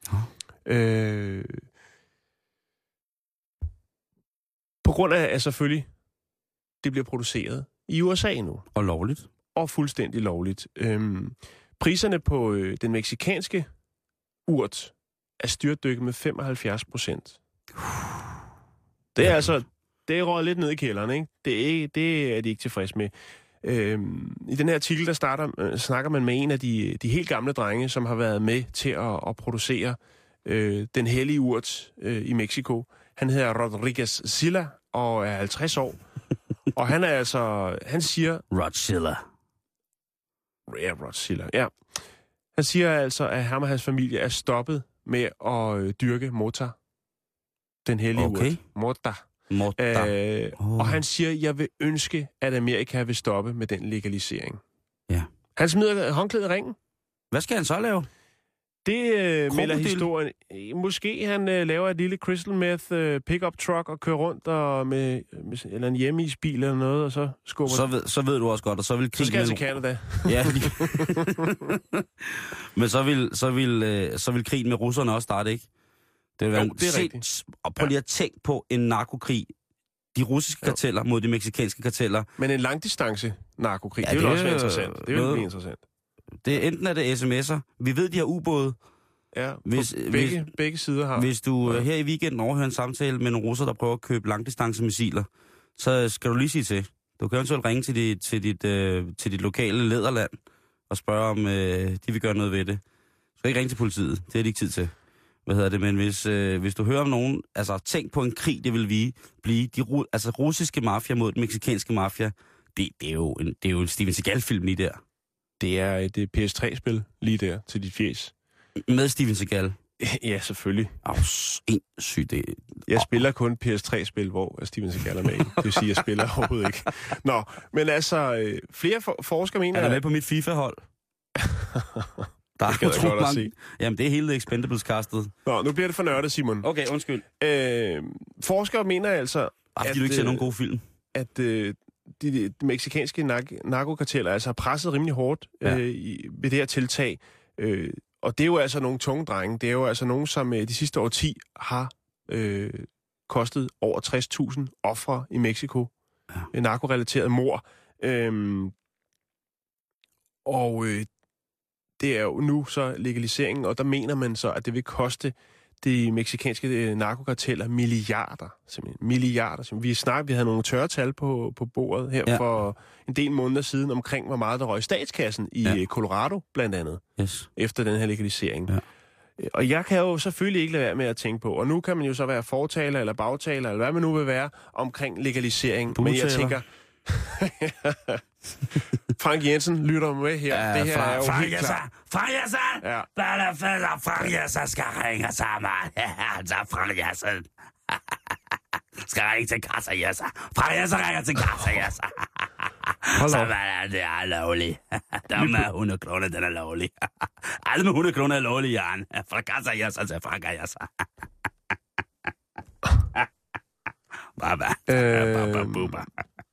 På grund af, at selvfølgelig, det bliver produceret i USA nu. Og lovligt. Og fuldstændig lovligt. Priserne på den mexikanske urt er styrtdykket med 75%. Det er altså... Det er røget lidt ned i kælderen, ikke? Det er de ikke tilfredse med. I den her artikel, der snakker man med en af de helt gamle drenge, som har været med til at producere den hellige urt i Mexico. Han hedder Rodriguez Silla og er 50 år. Og han er altså... Han siger... Rod Silla. Ja, Rod Silla, ja. Han siger altså, at ham og hans familie er stoppet med at dyrke mota. Den hellige urt. Mota. Og han siger, jeg vil ønske, at Amerika vil stoppe med den legalisering. Ja. Han smider håndklædet i ringen. Hvad skal han så lave? Det melder historien. Måske han laver et lille crystal meth pickup truck og kører rundt og med eller en hjemmeisbil eller noget, og så skubber så ved du også godt, og så vil krigen... Så skal han til Canada. Ja, men så vil krigen med russerne også starte, ikke? Det er rigtigt. Og prøv lige at tænke på en narkokrig. De russiske karteller mod de mexikanske karteller. Men en langdistance narkokrig, det vil også være interessant. Det vil blive interessant. Enten er det sms'er. Vi ved, de har ubåde. Ja, begge sider har. Hvis du her i weekenden overhører en samtale med nogle russer, der prøver at købe langdistancemissiler, så skal du lige sige til. Du kan eventuelt ringe til dit lokale læderland og spørge, om de vil gøre noget ved det. Du skal ikke ringe til politiet. Det er de ikke tid til. Men hvis du hører om nogen, altså tænk på en krig, det vil blive de russiske mafia mod den mexikanske mafia, det er jo en Steven Seagal-film lige der. Det er et PS3-spil lige der til dit fjes. Med Steven Seagal? Ja, selvfølgelig. Sygt det. Jeg spiller kun PS3-spil, hvor Steven Seagal er med. Det vil sige, jeg spiller overhovedet ikke. Nå, men altså, flere forskere mener... Er der med på mit FIFA-hold? Der er utroligt mange. Jamen, det er hele Expendables-kastet. Nå, nu bliver det for nørdet, Simon. Okay, undskyld. Forskere mener altså... At du ikke ser nogen gode film. At de mexikanske narkokarteller altså har presset rimelig hårdt ved det her tiltag. Og det er jo altså nogle tunge drenge. Det er jo altså nogen, som de sidste årti har kostet over 60.000 ofre i Mexico. Ja. Narkorelateret mord. Det er jo nu så legaliseringen, og der mener man så, at det vil koste de mexikanske narkokarteller milliarder. Simpelthen. Milliarder. Vi havde nogle tørretal på bordet her for en del måneder siden omkring, hvor meget der røg i statskassen i Colorado, blandt andet, efter den her legalisering. Ja. Og jeg kan jo selvfølgelig ikke lade være med at tænke på, og nu kan man jo så være fortaler eller bagtaler, eller hvad man nu vil være, omkring legalisering. Men jeg tænker... Frank Jensen lytter med her. Ja, det her er jo helt klart. Frank Jensen! Ja. Frank Jensen skal ringe sammen. Altså, Frank Jensen. Skal ringe til Kassa Jensen. Frank Jensen ringer til Kassa Jensen. Så det er lovligt. Der med 100 kroner, den er lovlig. Alle med 100 kroner er lovlig, Jan. Fra Kassa Jensen til Frank Jensen. Baba.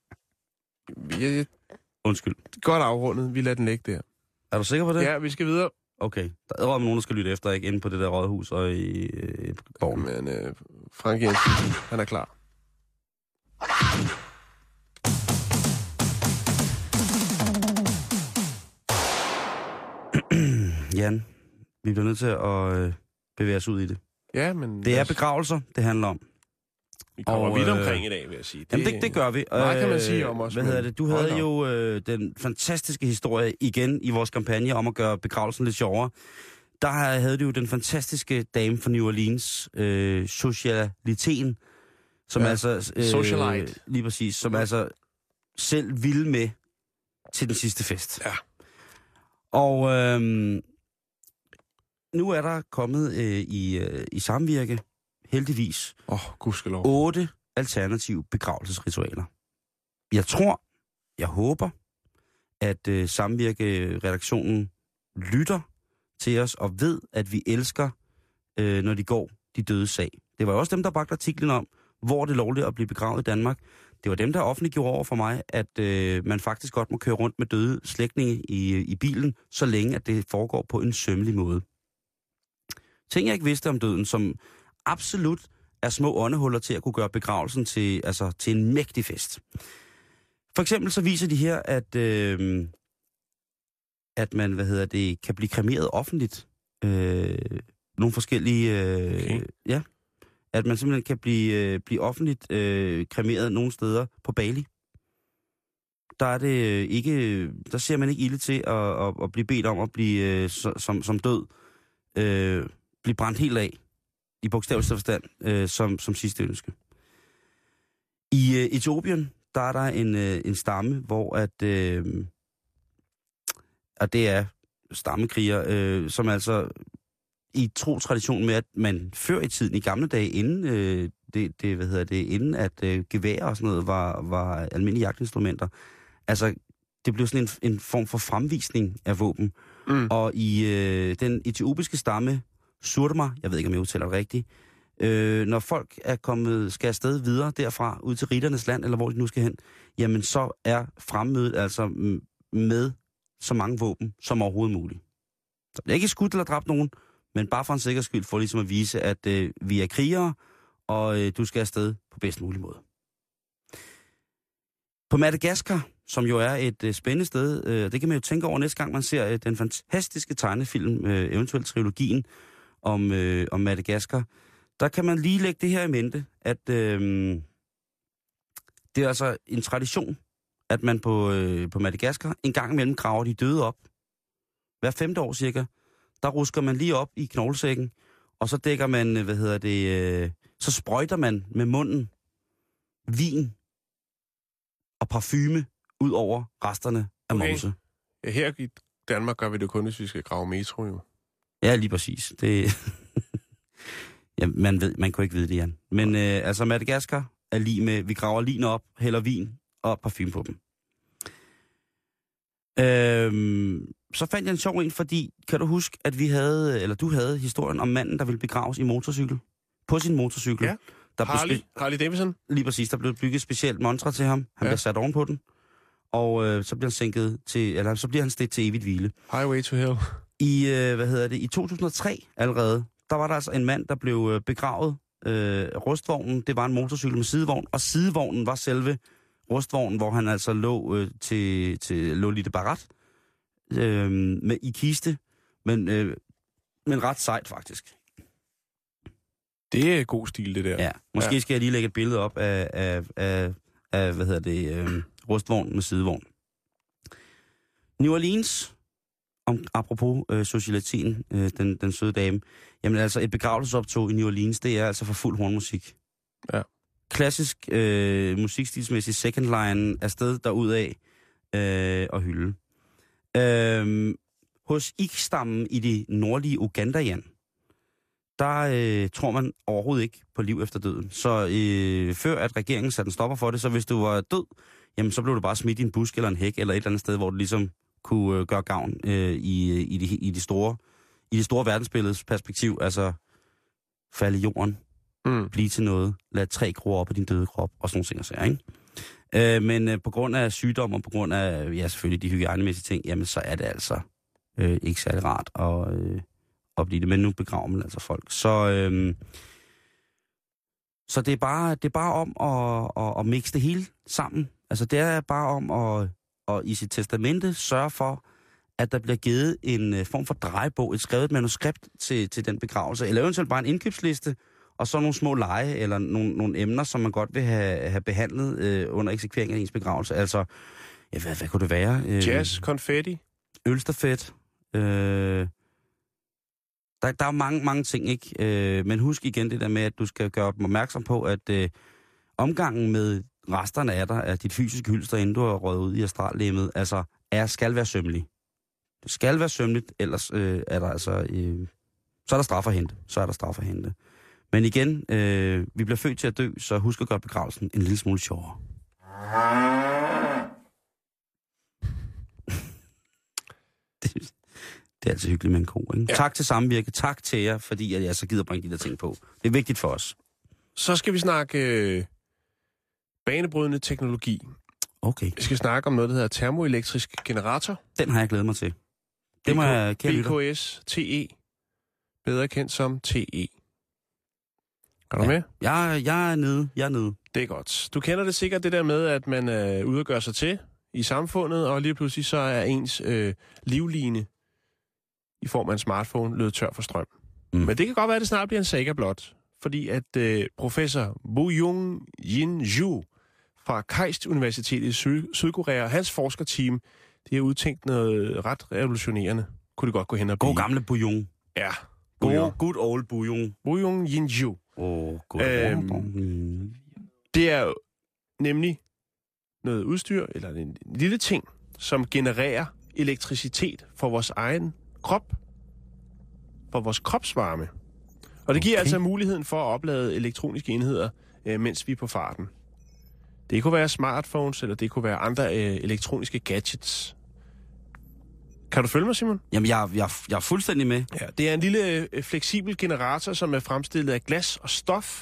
Undskyld. Godt afrundet. Vi lader den ligge der. Er du sikker på det? Ja, vi skal videre. Okay. Der er nogen, der skal lytte efter, ikke? Inde på det der rådhus og i borgen. Men Frank Jensen, han er klar. Jan, vi bliver nødt til at bevæge os ud i det. Ja, men... Det er begravelser, det handler om. Vi kommer vidt omkring i dag, vil jeg sige. Jamen, det gør vi. Meget kan man sige om os. Hvad hedder det? Du havde jo den fantastiske historie igen i vores kampagne om at gøre begravelsen lidt sjovere. Der havde du jo den fantastiske dame fra New Orleans, socialiteten, som socialite. Lige præcis, som altså selv ville med til den sidste fest. Ja. Og nu er der kommet i samvirke, heldigvis, gudskelov, 8 alternative begravelsesritualer. Jeg håber, at samvirke-redaktionen lytter til os og ved, at vi elsker, når de går de døde sag. Det var også dem, der bragte artiklen om, hvor det er lovligt at blive begravet i Danmark. Det var dem, der offentliggjorde over for mig, at man faktisk godt må køre rundt med døde slægtninge i bilen, så længe at det foregår på en sømmelig måde. Ting, jeg ikke vidste om døden, som absolut er små åndehuller til at kunne gøre begravelsen til en mægtig fest. For eksempel så viser de her, at man, kan blive kremeret offentligt. Nogle forskellige... Okay. Ja. At man simpelthen kan blive offentligt kremeret nogle steder på Bali. Der er det ikke... Der ser man ikke ilde til at blive bedt om at blive som død. Blive brændt helt af. I bogstaveligste forstand, som sidste ønske. I Etiopien, der er der en stamme, hvor og det er stammekriger, som altså i tro tradition med, at man før i tiden, i gamle dage, inden inden at gevær og sådan noget var almindelige jagtinstrumenter, altså det blev sådan en form for fremvisning af våben. Mm. Og i den etiopiske stamme Surma, jeg ved ikke, om jeg udtaler det rigtigt, når folk skal afsted videre derfra, ud til Ritternes land, eller hvor de nu skal hen, jamen så er fremmødet altså med så mange våben som overhovedet muligt. Så det er ikke skudt eller dræbt nogen, men bare for en sikkerheds skyld, for ligesom at vise, at vi er krigere, og du skal afsted på bedst mulig måde. På Madagaskar, som jo er et spændende sted, det kan man jo tænke over næste gang, man ser den fantastiske tegnefilm, eventuelt trilogien om Madagaskar, der kan man lige lægge det her i mente, at det er altså en tradition, at man på Madagaskar en gang imellem graver de døde op. Hver 5. år cirka, der rusker man lige op i knoglesækken, og så dækker man, så sprøjter man med munden vin og parfume ud over resterne af momse. Ja, her i Danmark gør vi det kun, hvis vi skal grave metro, jo. Ja, lige præcis. Det... ja, man kunne ikke vide det, Jan. Men altså Madagaskar er lige med, vi graver liner op, hælder vin og parfume på dem. Så fandt jeg en sjov en, fordi, kan du huske, at du havde historien om manden, der ville begraves i motorcykel? På sin motorcykel. Ja, Harley Davidson. Lige præcis, der blev bygget et specielt monster til ham. Han bliver sat ovenpå den, og så bliver han stedt til evigt hvile. Highway to Hell. I 2003 allerede, der var der altså en mand, der blev begravet. Rustvognen, det var en motorcykel med sidevogn, og sidevognen var selve rustvognen, hvor han altså lå lå lidt barat med i kiste, men ret sejt faktisk. Det er god stil, det der. Ja, måske skal jeg lige lægge et billede op af rustvognen med sidevogn. New Orleans, apropos socialiteten, den søde dame, jamen altså et begravelsesoptog i New Orleans, det er altså for fuld hornmusik. Ja. Klassisk musikstilsmæssig second line afsted derudad og hylde. Hos Ik-stammen i det nordlige Uganda, Jan, der tror man overhovedet ikke på liv efter døden. Så før at regeringen satte en stopper for det, så hvis du var død, jamen så blev du bare smidt i en busk eller en hæk eller et eller andet sted, hvor du ligesom kunne gøre gavn i det store verdensbilledes perspektiv. Altså falde i jorden, blive til noget, lad træ gro op på din døde krop og sådan nogle ting, ikke? Men på grund af sygdom og på grund af, selvfølgelig de hygiejnemæssige ting, jamen så er det altså ikke særlig rart at blive det. Men nu begraver man altså folk. Så det er bare om at mixe det hele sammen. Altså det er bare om at i sit testamente sørge for, at der bliver givet en form for drejebog, et skrevet manuskript til den begravelse, eller eventuelt bare en indkøbsliste, og så nogle små lege, eller nogle emner, som man godt vil have behandlet under eksekvering af ens begravelse. Altså, ja, hvad kunne det være? Jazz, konfetti. Ølstafet. Der er mange ting, ikke? Men husk igen det der med, at du skal gøre opmærksom på, at omgangen med resterne af dit fysiske hylster, inden du har røget ud i astrallemmet, altså skal være sømmelig. Det skal være sømmeligt, ellers er der altså... så er der straf at hente. Men igen, vi bliver født til at dø, så husk at gøre begravelsen en lille smule sjovere. Det er altså hyggeligt med en ko, ikke? Ja. Tak til Samvirke, tak til jer, fordi jeg så gider bringe de der ting på. Det er vigtigt for os. Så skal vi snakke banebrydende teknologi. Okay. Vi skal snakke om noget, der hedder termoelektrisk generator. Den har jeg glædet mig til. Det må jeg kende. BKS TE. Bedre kendt som TE. Er du med? Jeg er nede. Det er godt. Du kender det sikkert, det der med, at man er ude og gøre sig til i samfundet, og lige pludselig så er ens livline i form af en smartphone løbet tør for strøm. Men det kan godt være, at det snart bliver en saga blot, fordi at professor Boo-Young Jin-ju fra KAIST Universitetet i Sydkorea og hans forskerteam, de har udtænkt noget ret revolutionerende. Kunne det godt gå hen og blive. God gamle Boo-Young. Ja. Good old Boo-Young. Boo-Young Jin-ju. Det er jo nemlig noget udstyr, eller en lille ting, som genererer elektricitet for vores egen krop, for vores kropsvarme. Og det giver altså muligheden for at oplade elektroniske enheder, mens vi er på farten. Det kunne være smartphones, eller det kunne være andre elektroniske gadgets. Kan du følge mig, Simon? Jamen, jeg er fuldstændig med. Ja, det er en lille fleksibel generator, som er fremstillet af glas og stof,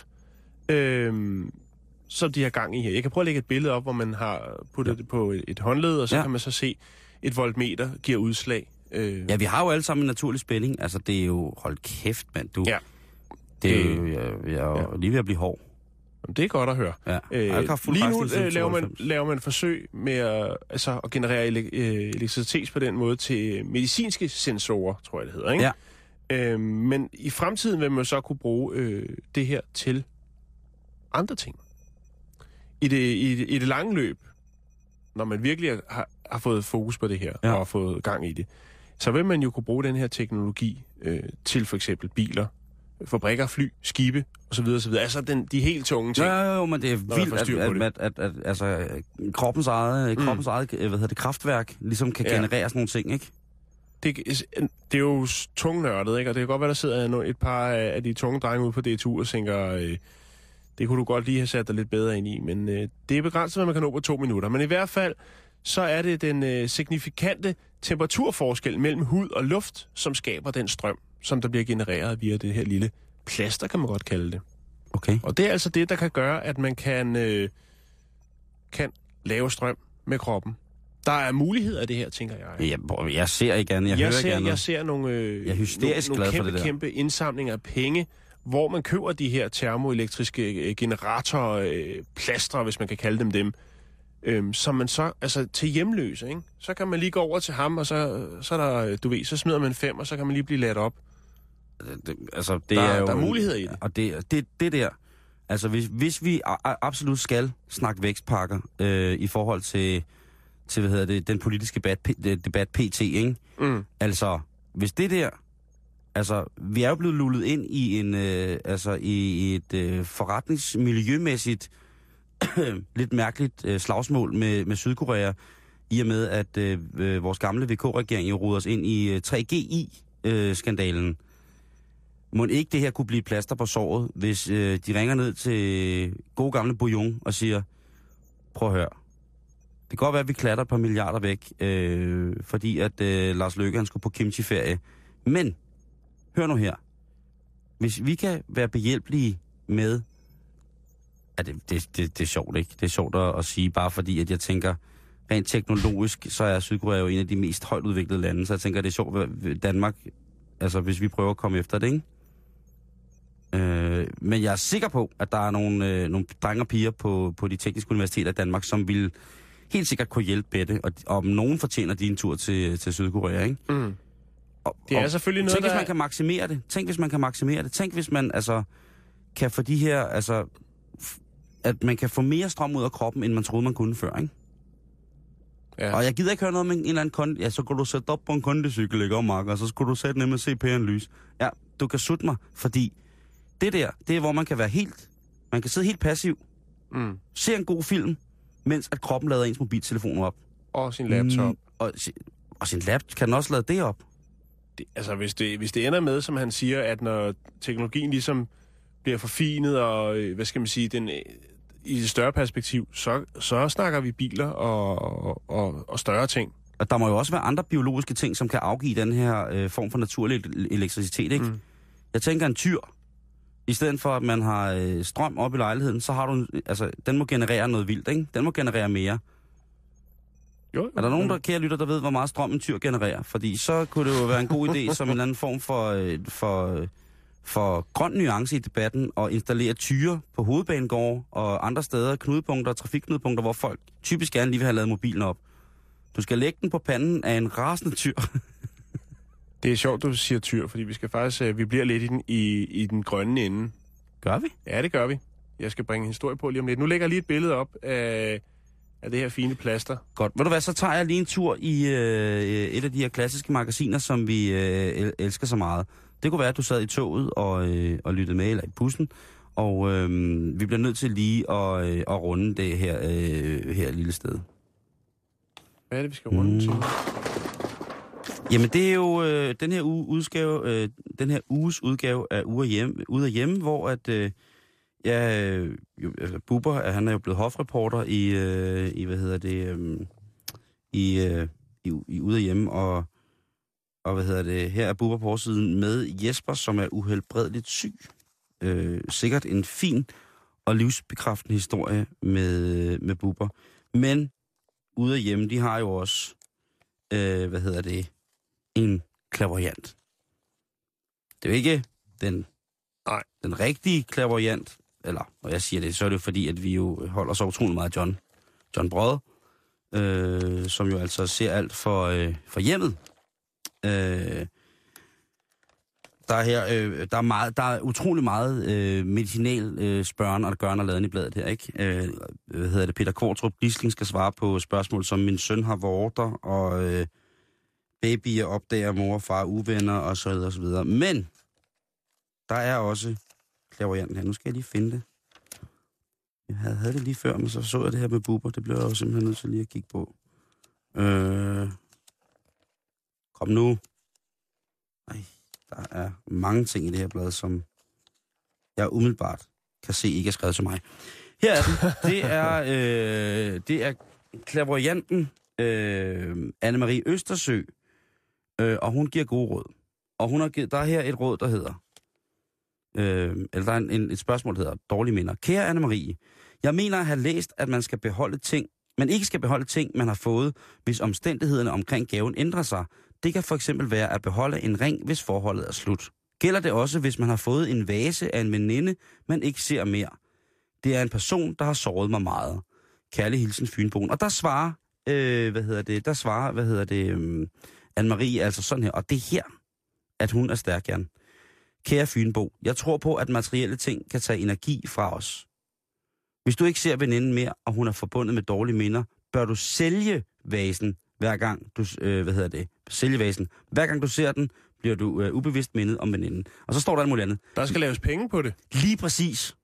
som de har gang i her. Jeg kan prøve at lægge et billede op, hvor man har puttet det på et håndled, og så kan man så se, et voltmeter giver udslag. Ja, vi har jo alle sammen en naturlig spænding. Altså, det er jo... Hold kæft, mand. Du. Ja. Det er jo... Jeg er lige ved at blive hård. Det er godt at høre. Ja. Lige nu laver man forsøg med at generere elektricitet på den måde til medicinske sensorer, tror jeg det hedder, ikke? Ja. Men i fremtiden vil man så kunne bruge det her til andre ting. I det lange løb, når man virkelig har fået fokus på det her, og har fået gang i det, så vil man jo kunne bruge den her teknologi til for eksempel biler, fabrikker, fly, skibe osv. Altså de helt tunge ting. Jo, men det er vildt, at altså, kroppens eget kraftværk ligesom kan generere sådan nogle ting, ikke? Det er jo tungnørdet, ikke? Og det kan godt være, der sidder et par af de tunge drenge ude på DTU og tænker, det kunne du godt lige have sat dig lidt bedre ind i, men det er begrænset, hvad man kan nå på 2 minutter. Men i hvert fald, så er det den signifikante temperaturforskel mellem hud og luft, som skaber den strøm, som der bliver genereret via det her lille plaster, kan man godt kalde det. Okay. Og det er altså det, der kan gøre, at man kan lave strøm med kroppen. Der er muligheder af det her, tænker jeg. Jeg ser igen, jeg ser nogle kæmpe indsamlinger af penge, hvor man køber de her termoelektriske generatorer, plastre, hvis man kan kalde dem, som man så, altså til hjemløse, ikke? Så kan man lige gå over til ham, og så er der, du ved, så smider man 5, og så kan man lige blive ladt op. Der er muligheder i det. Og det der, altså hvis vi absolut skal snakke vækstpakker i forhold til den politiske debat PT, ikke? Altså, hvis det der, altså, vi er jo blevet lullet ind i i et forretningsmiljømæssigt lidt mærkeligt slagsmål med Sydkorea, i og med, at vores gamle VK-regering jo roder os ind i 3GI-skandalen. Må ikke det her kunne blive et plaster på såret, hvis de ringer ned til gode gamle Boo-Young og siger, prøv at høre, det kan godt være, at vi klatter et par milliarder væk, fordi at Lars Løkke han skulle på kimchi-ferie. Men, hør nu her, hvis vi kan være behjælpelige med, det er sjovt, ikke? Det er sjovt at sige, bare fordi at jeg tænker, rent teknologisk, så er Sydkorea jo en af de mest højt udviklede lande, så jeg tænker, det er sjovt ved Danmark, altså hvis vi prøver at komme efter det, ikke? Men jeg er sikker på, at der er nogle drenge og piger på de tekniske universiteter i Danmark, som vil helt sikkert kunne hjælpe Bette, og om nogen fortjener din tur til Sydkorea, ikke? Mm. Det er selvfølgelig noget, tænk, hvis man kan maksimere det. Tænk, hvis man altså kan få de her, altså, at man kan få mere strøm ud af kroppen, end man troede, man kunne før, ikke? Ja. Og jeg gider ikke høre noget med en eller anden ja, så kunne du sætte op på en kondicykel, ikke, Mark, og så skulle du sætte nemlig CP-analyse. Ja, du kan sutte mig, fordi det er, hvor man kan være man kan sidde helt passiv, se en god film, mens at kroppen lader ens mobiltelefon op. Og sin laptop. Og sin laptop, kan den også lade det op? Altså, hvis det ender med, som han siger, at når teknologien ligesom bliver forfinet, og hvad skal man sige, i et større perspektiv, så snakker vi biler og større ting. Og der må jo også være andre biologiske ting, som kan afgive den her form for naturlig elektricitet, ikke? Mm. Jeg tænker en tyr. I stedet for, at man har strøm op i lejligheden, så har du, altså, den må generere noget vildt, ikke? Den må generere mere. Jo. Er der nogen, kære lytter, der ved, hvor meget strøm en tyr genererer? Fordi så kunne det jo være en god idé, som en eller anden form for grøn nuance i debatten, at installere tyre på hovedbanegårde og andre steder, knudepunkter og trafikknudepunkter, hvor folk typisk gerne lige vil have lavet mobilen op. Du skal lægge den på panden af en rasende tyr. Det er sjovt, du siger tyr, fordi vi bliver lidt i den grønne ende. Gør vi? Ja, det gør vi. Jeg skal bringe en historie på lige om lidt. Nu lægger jeg lige et billede op af det her fine plaster. Godt. Ved du hvad, så tager jeg lige en tur i et af de her klassiske magasiner, som vi elsker så meget. Det kunne være, at du sad i toget og lyttede med, eller i bussen, og vi bliver nødt til lige at runde det her lille sted. Hvad er det, vi skal runde til? Jamen, det er jo den her uges udgave af Ude af Hjemme, hvor at Bubber, han er jo blevet hofreporter i Ude af Hjemme, og her er Bubber på årsiden med Jesper, som er uhelbredeligt syg. Sikkert en fin og livsbekræftende historie med Bubber. Men Ude af Hjemme, de har jo også, en clairvoyant. Det er jo ikke den rigtige clairvoyant, eller når jeg siger det, så er det jo fordi, at vi jo holder så utrolig meget af John Brød, som jo altså ser alt for hjemmet. Der er utrolig meget medicinal spørgen og gørn og laden i bladet her, ikke? Peter Kvartrup Gisling skal svare på spørgsmål som min søn har vorter, og babyer opdager mor og far uvenner, og så videre, og så videre. Men der er også clairvoyanten her. Nu skal jeg lige finde det. Jeg havde det lige før, men så jeg det her med Bubber. Det blev jeg jo simpelthen nødt til lige at kigge på. Kom nu. Ej, der er mange ting i det her blad, som jeg umiddelbart kan se ikke er skrevet til mig. Her er den. Det er clairvoyanten Anne-Marie Østersø, og hun giver gode råd. Og der er her et råd, der hedder, der er et spørgsmål, der hedder dårlige minder. Kære Anne-Marie, jeg mener at have læst, at man ikke skal beholde ting, man har fået, hvis omstændighederne omkring gaven ændrer sig. Det kan for eksempel være at beholde en ring, hvis forholdet er slut. Gælder det også, hvis man har fået en vase af en veninde, man ikke ser mere? Det er en person, der har såret mig meget. Kærlig hilsen Fynboen. Og der svarer, Anne-Marie altså sådan her, og det er her, at hun er stærk, Jan. Kære Fynbo, jeg tror på, at materielle ting kan tage energi fra os. Hvis du ikke ser veninden mere, og hun er forbundet med dårlige minder, bør du sælge vasen, hver gang du, sælge vasen. Hver gang du ser den, bliver du ubevidst mindet om veninden. Og så står der alt muligt andet. Der skal laves penge på det. Lige præcis.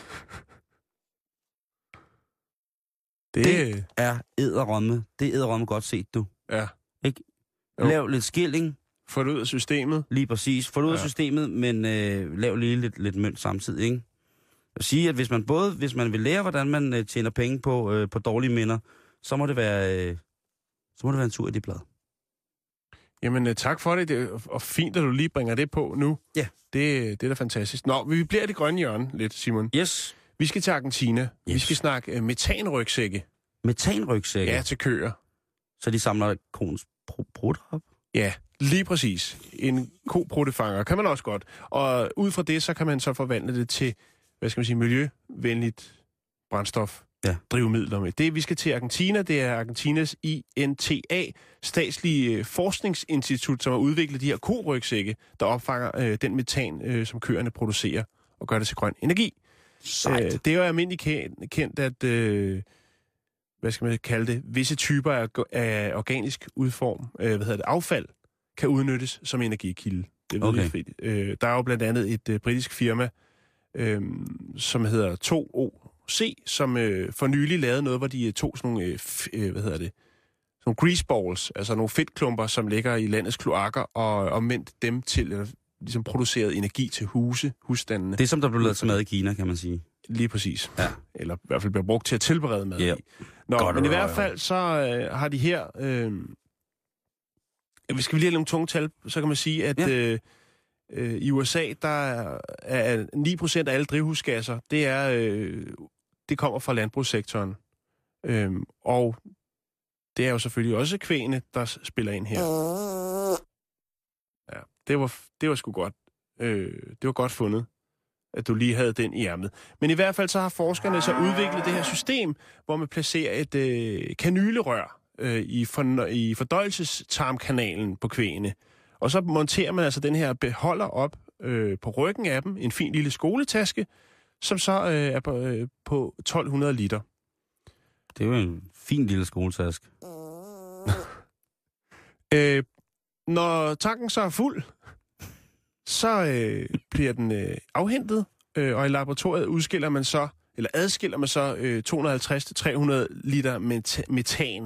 Det er edderromme godt set, du. Ja. Ikke? Lav lidt skilling. Få det ud af systemet. Lige præcis. Få det ud af systemet, men lav lige lidt mønt samtidig, ikke? Jeg sige, at hvis man vil lære, hvordan man tjener penge på dårlige minder, så må det være en tur i det blad. Jamen, tak for det. Det er fint, at du lige bringer det på nu. Ja. Det er da fantastisk. Nå, vi bliver i det grønne hjørne lidt, Simon. Yes. Vi skal til Argentina. Yes. Vi skal snakke metanrygsække. Metanrygsække? Ja, til køer. Så de samler koens brutter op? Ja, lige præcis. En kobruttefanger kan man også godt. Og ud fra det, så kan man så forvandle det til, miljøvenligt brændstof. drivmidler med. Det, vi skal til Argentina, det er Argentinas INTA, statslige forskningsinstitut, som har udviklet de her korygsække, der opfanger den metan, som køerne producerer, og gør det til grøn energi. Det er jo almindeligt kendt, at hvad skal man kalde det, visse typer af organisk affald kan udnyttes som energikilde. Det ved frit. Der er jo blandt andet et britisk firma, som hedder 2OC, som for nylig lavede noget, hvor de tog sådan nogle, sådan nogle greaseballs, altså nogle fedtklumper, som ligger i landets kloakker, og mændte dem til, ligesom produceret energi til husstandene. Det, som der blev lavet til mad i Kina, kan man sige. Lige præcis. Ja. Eller i hvert fald bliver brugt til at tilberede mad i. Men i hvert fald så har de her... hvis vi lige have nogle tunge tal, så kan man sige, at i USA, der er 9% af alle drivhusgasser, det kommer fra landbrugssektoren. Og det er jo selvfølgelig også kvægene, der spiller ind her. Ja, det var sgu godt. Det var godt fundet, at du lige havde den i ærmet. Men i hvert fald så har forskerne så udviklet det her system, hvor man placerer et kanylerør i fordøjelsestarmkanalen på kvægene. Og så monterer man altså den her beholder op på ryggen af dem, en fin lille skoletaske, som så er på 1200 liter. Det er jo en fin lille skoletaske. Når tanken så er fuld, så bliver den afhentet, og i laboratoriet adskiller man så 250-300 liter metan.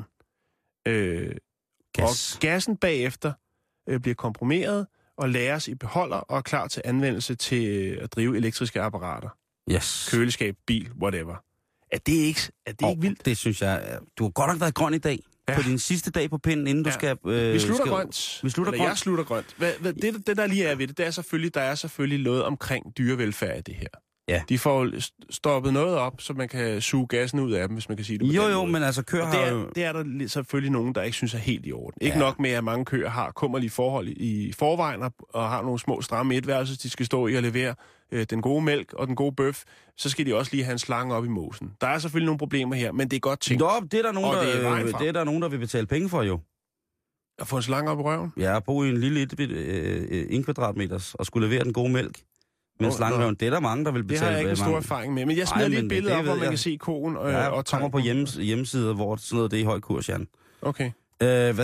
Gas. Og gassen bagefter bliver komprimeret og lagres i beholder og er klar til anvendelse til at drive elektriske apparater. Yes. Køleskab, bil, whatever. Er det ikke vildt? Det synes jeg. Du har godt nok været grøn i dag. Ja. På din sidste dag på pinden, inden du skal... Vi slutter grønt. Jeg slutter grønt. Det der lige er ved det, der er selvfølgelig noget omkring dyrevelfærd i det her. Ja. De får stoppet noget op, så man kan suge gassen ud af dem, hvis man kan sige det på den måde. Men altså køer har jo... Det er der selvfølgelig nogen, der ikke synes er helt i orden. Ikke nok med, at mange køer har kummerlige forhold i forvejen, og har nogle små stramme etværelser, de skal stå i og levere den gode mælk og den gode bøf, så skal de også lige have en slange op i mosen. Der er selvfølgelig nogle problemer her, men det er godt tænkt. Det er der nogen, der vil betale penge for, jo. At få en slange op i røven? Ja, at bo i en lille 1 kvadratmeters og skulle levere den gode mælk. Men slangerøven, det er der mange, der vil betale. Det har jeg ikke en stor erfaring med, men jeg smider lige et billede op, hvor man kan se koen og kommer på hjemmesider, hvor sådan noget det er i høj kurs, Jan. Okay. Det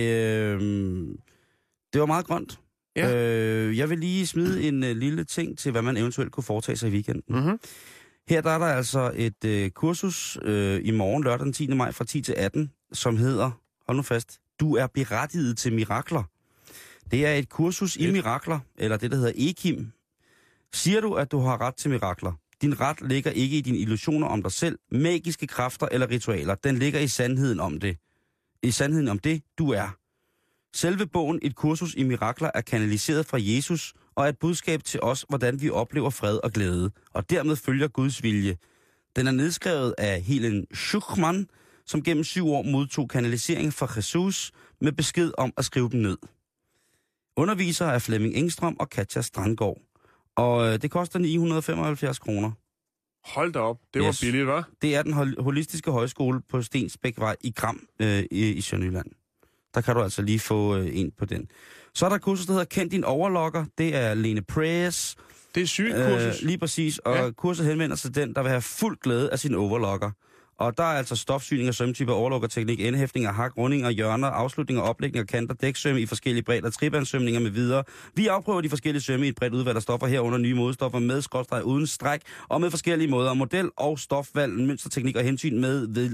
var meget grønt. Ja. Jeg vil lige smide en lille ting til, hvad man eventuelt kunne foretage sig i weekenden. Mm-hmm. Her der er der altså et kursus i morgen, lørdag den 10. maj fra 10 til 18, som hedder, hold nu fast, du er berettiget til mirakler. Det er et kursus i mirakler, eller det, der hedder EKIM. Siger du, at du har ret til mirakler? Din ret ligger ikke i dine illusioner om dig selv, magiske kræfter eller ritualer. Den ligger i sandheden om det. I sandheden om det, du er. Selve bogen, et kursus i mirakler, er kanaliseret fra Jesus og er et budskab til os, hvordan vi oplever fred og glæde, og dermed følger Guds vilje. Den er nedskrevet af Helen Schuchmann, som gennem 7 år modtog kanalisering fra Jesus med besked om at skrive dem ned. Underviser er Flemming Engstrøm og Katja Strandgaard. Og det koster 975 kroner. Hold da op, det var billigt, hva'? Det er den holistiske højskole på Stensbækvej i Gram i Sønderjylland. Der kan du altså lige få en på den. Så er der kursus, der hedder Kend din overlocker. Det er Lene Preyes. Det er sygt kursus. Lige præcis, og kurset henvender sig til den, der vil have fuld glæde af sin overlocker. Og der er altså stofsyning af sømtyper, overlukkerteknik, endhæftninger, hak, rundinger, hjørner, afslutninger, oplægninger, kanter, dæksømme i forskellige bredder, tribandsømninger med videre. Vi afprøver de forskellige sømme i et bredt udvalg af stoffer herunder nye modstoffer med skråstreg uden stræk og med forskellige måder model og stofvalg, mønsterteknik og hensyn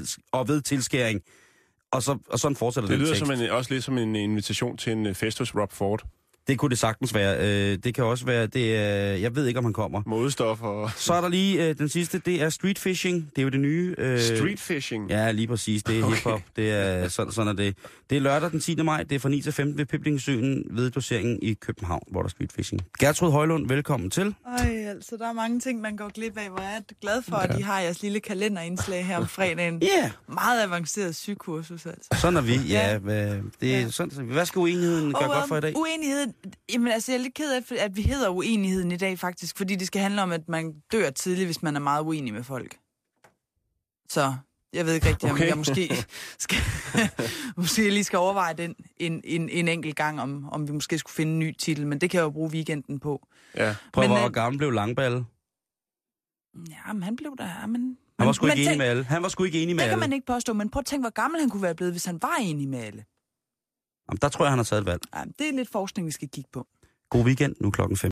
ved tilskæring. Og sådan fortsætter det. Det lyder også lidt som en invitation til en fest hos Rob Ford. Det kunne det sagtens være. Det kan også være, jeg ved ikke, om han kommer. Modestoffer. Så er der lige den sidste, det er street fishing. Det er jo det nye. Street fishing? Ja, lige præcis. Det er hiphop. Det er sådan er det. Det er lørdag den 10. maj. Det er fra 9 til 15 ved Piblingsøen ved doseringen i København, hvor der er street fishing. Gertrud Højlund, velkommen til. Altså, der er mange ting, man går glip af, hvor jeg er glad for, at de har jeres lille kalenderindslag her om fredagen. Meget avanceret sygekursus, altså. Sådan er vi, det er sådan. Hvad skal uenigheden gøre godt for i dag? Uenigheden, jamen altså, jeg er lidt ked af, at vi hedder uenigheden i dag faktisk, fordi det skal handle om, at man dør tidligt, hvis man er meget uenig med folk. Så jeg ved ikke rigtigt, om jeg måske lige skal overveje den en enkelt gang, om vi måske skulle finde en ny titel, men det kan jeg jo bruge weekenden på. Ja. Prøv, hvor gammel blev Langballe? Ja, men han blev der, men... Han var sgu ikke enig med alle. Han var sgu ikke enig med alle. Det kan man ikke påstå, men prøv at tænke, hvor gammel han kunne være blevet, hvis han var enig med alle. Jamen, der tror jeg, han har taget et valg. Ja, det er lidt forskning, vi skal kigge på. God weekend, nu 5:00.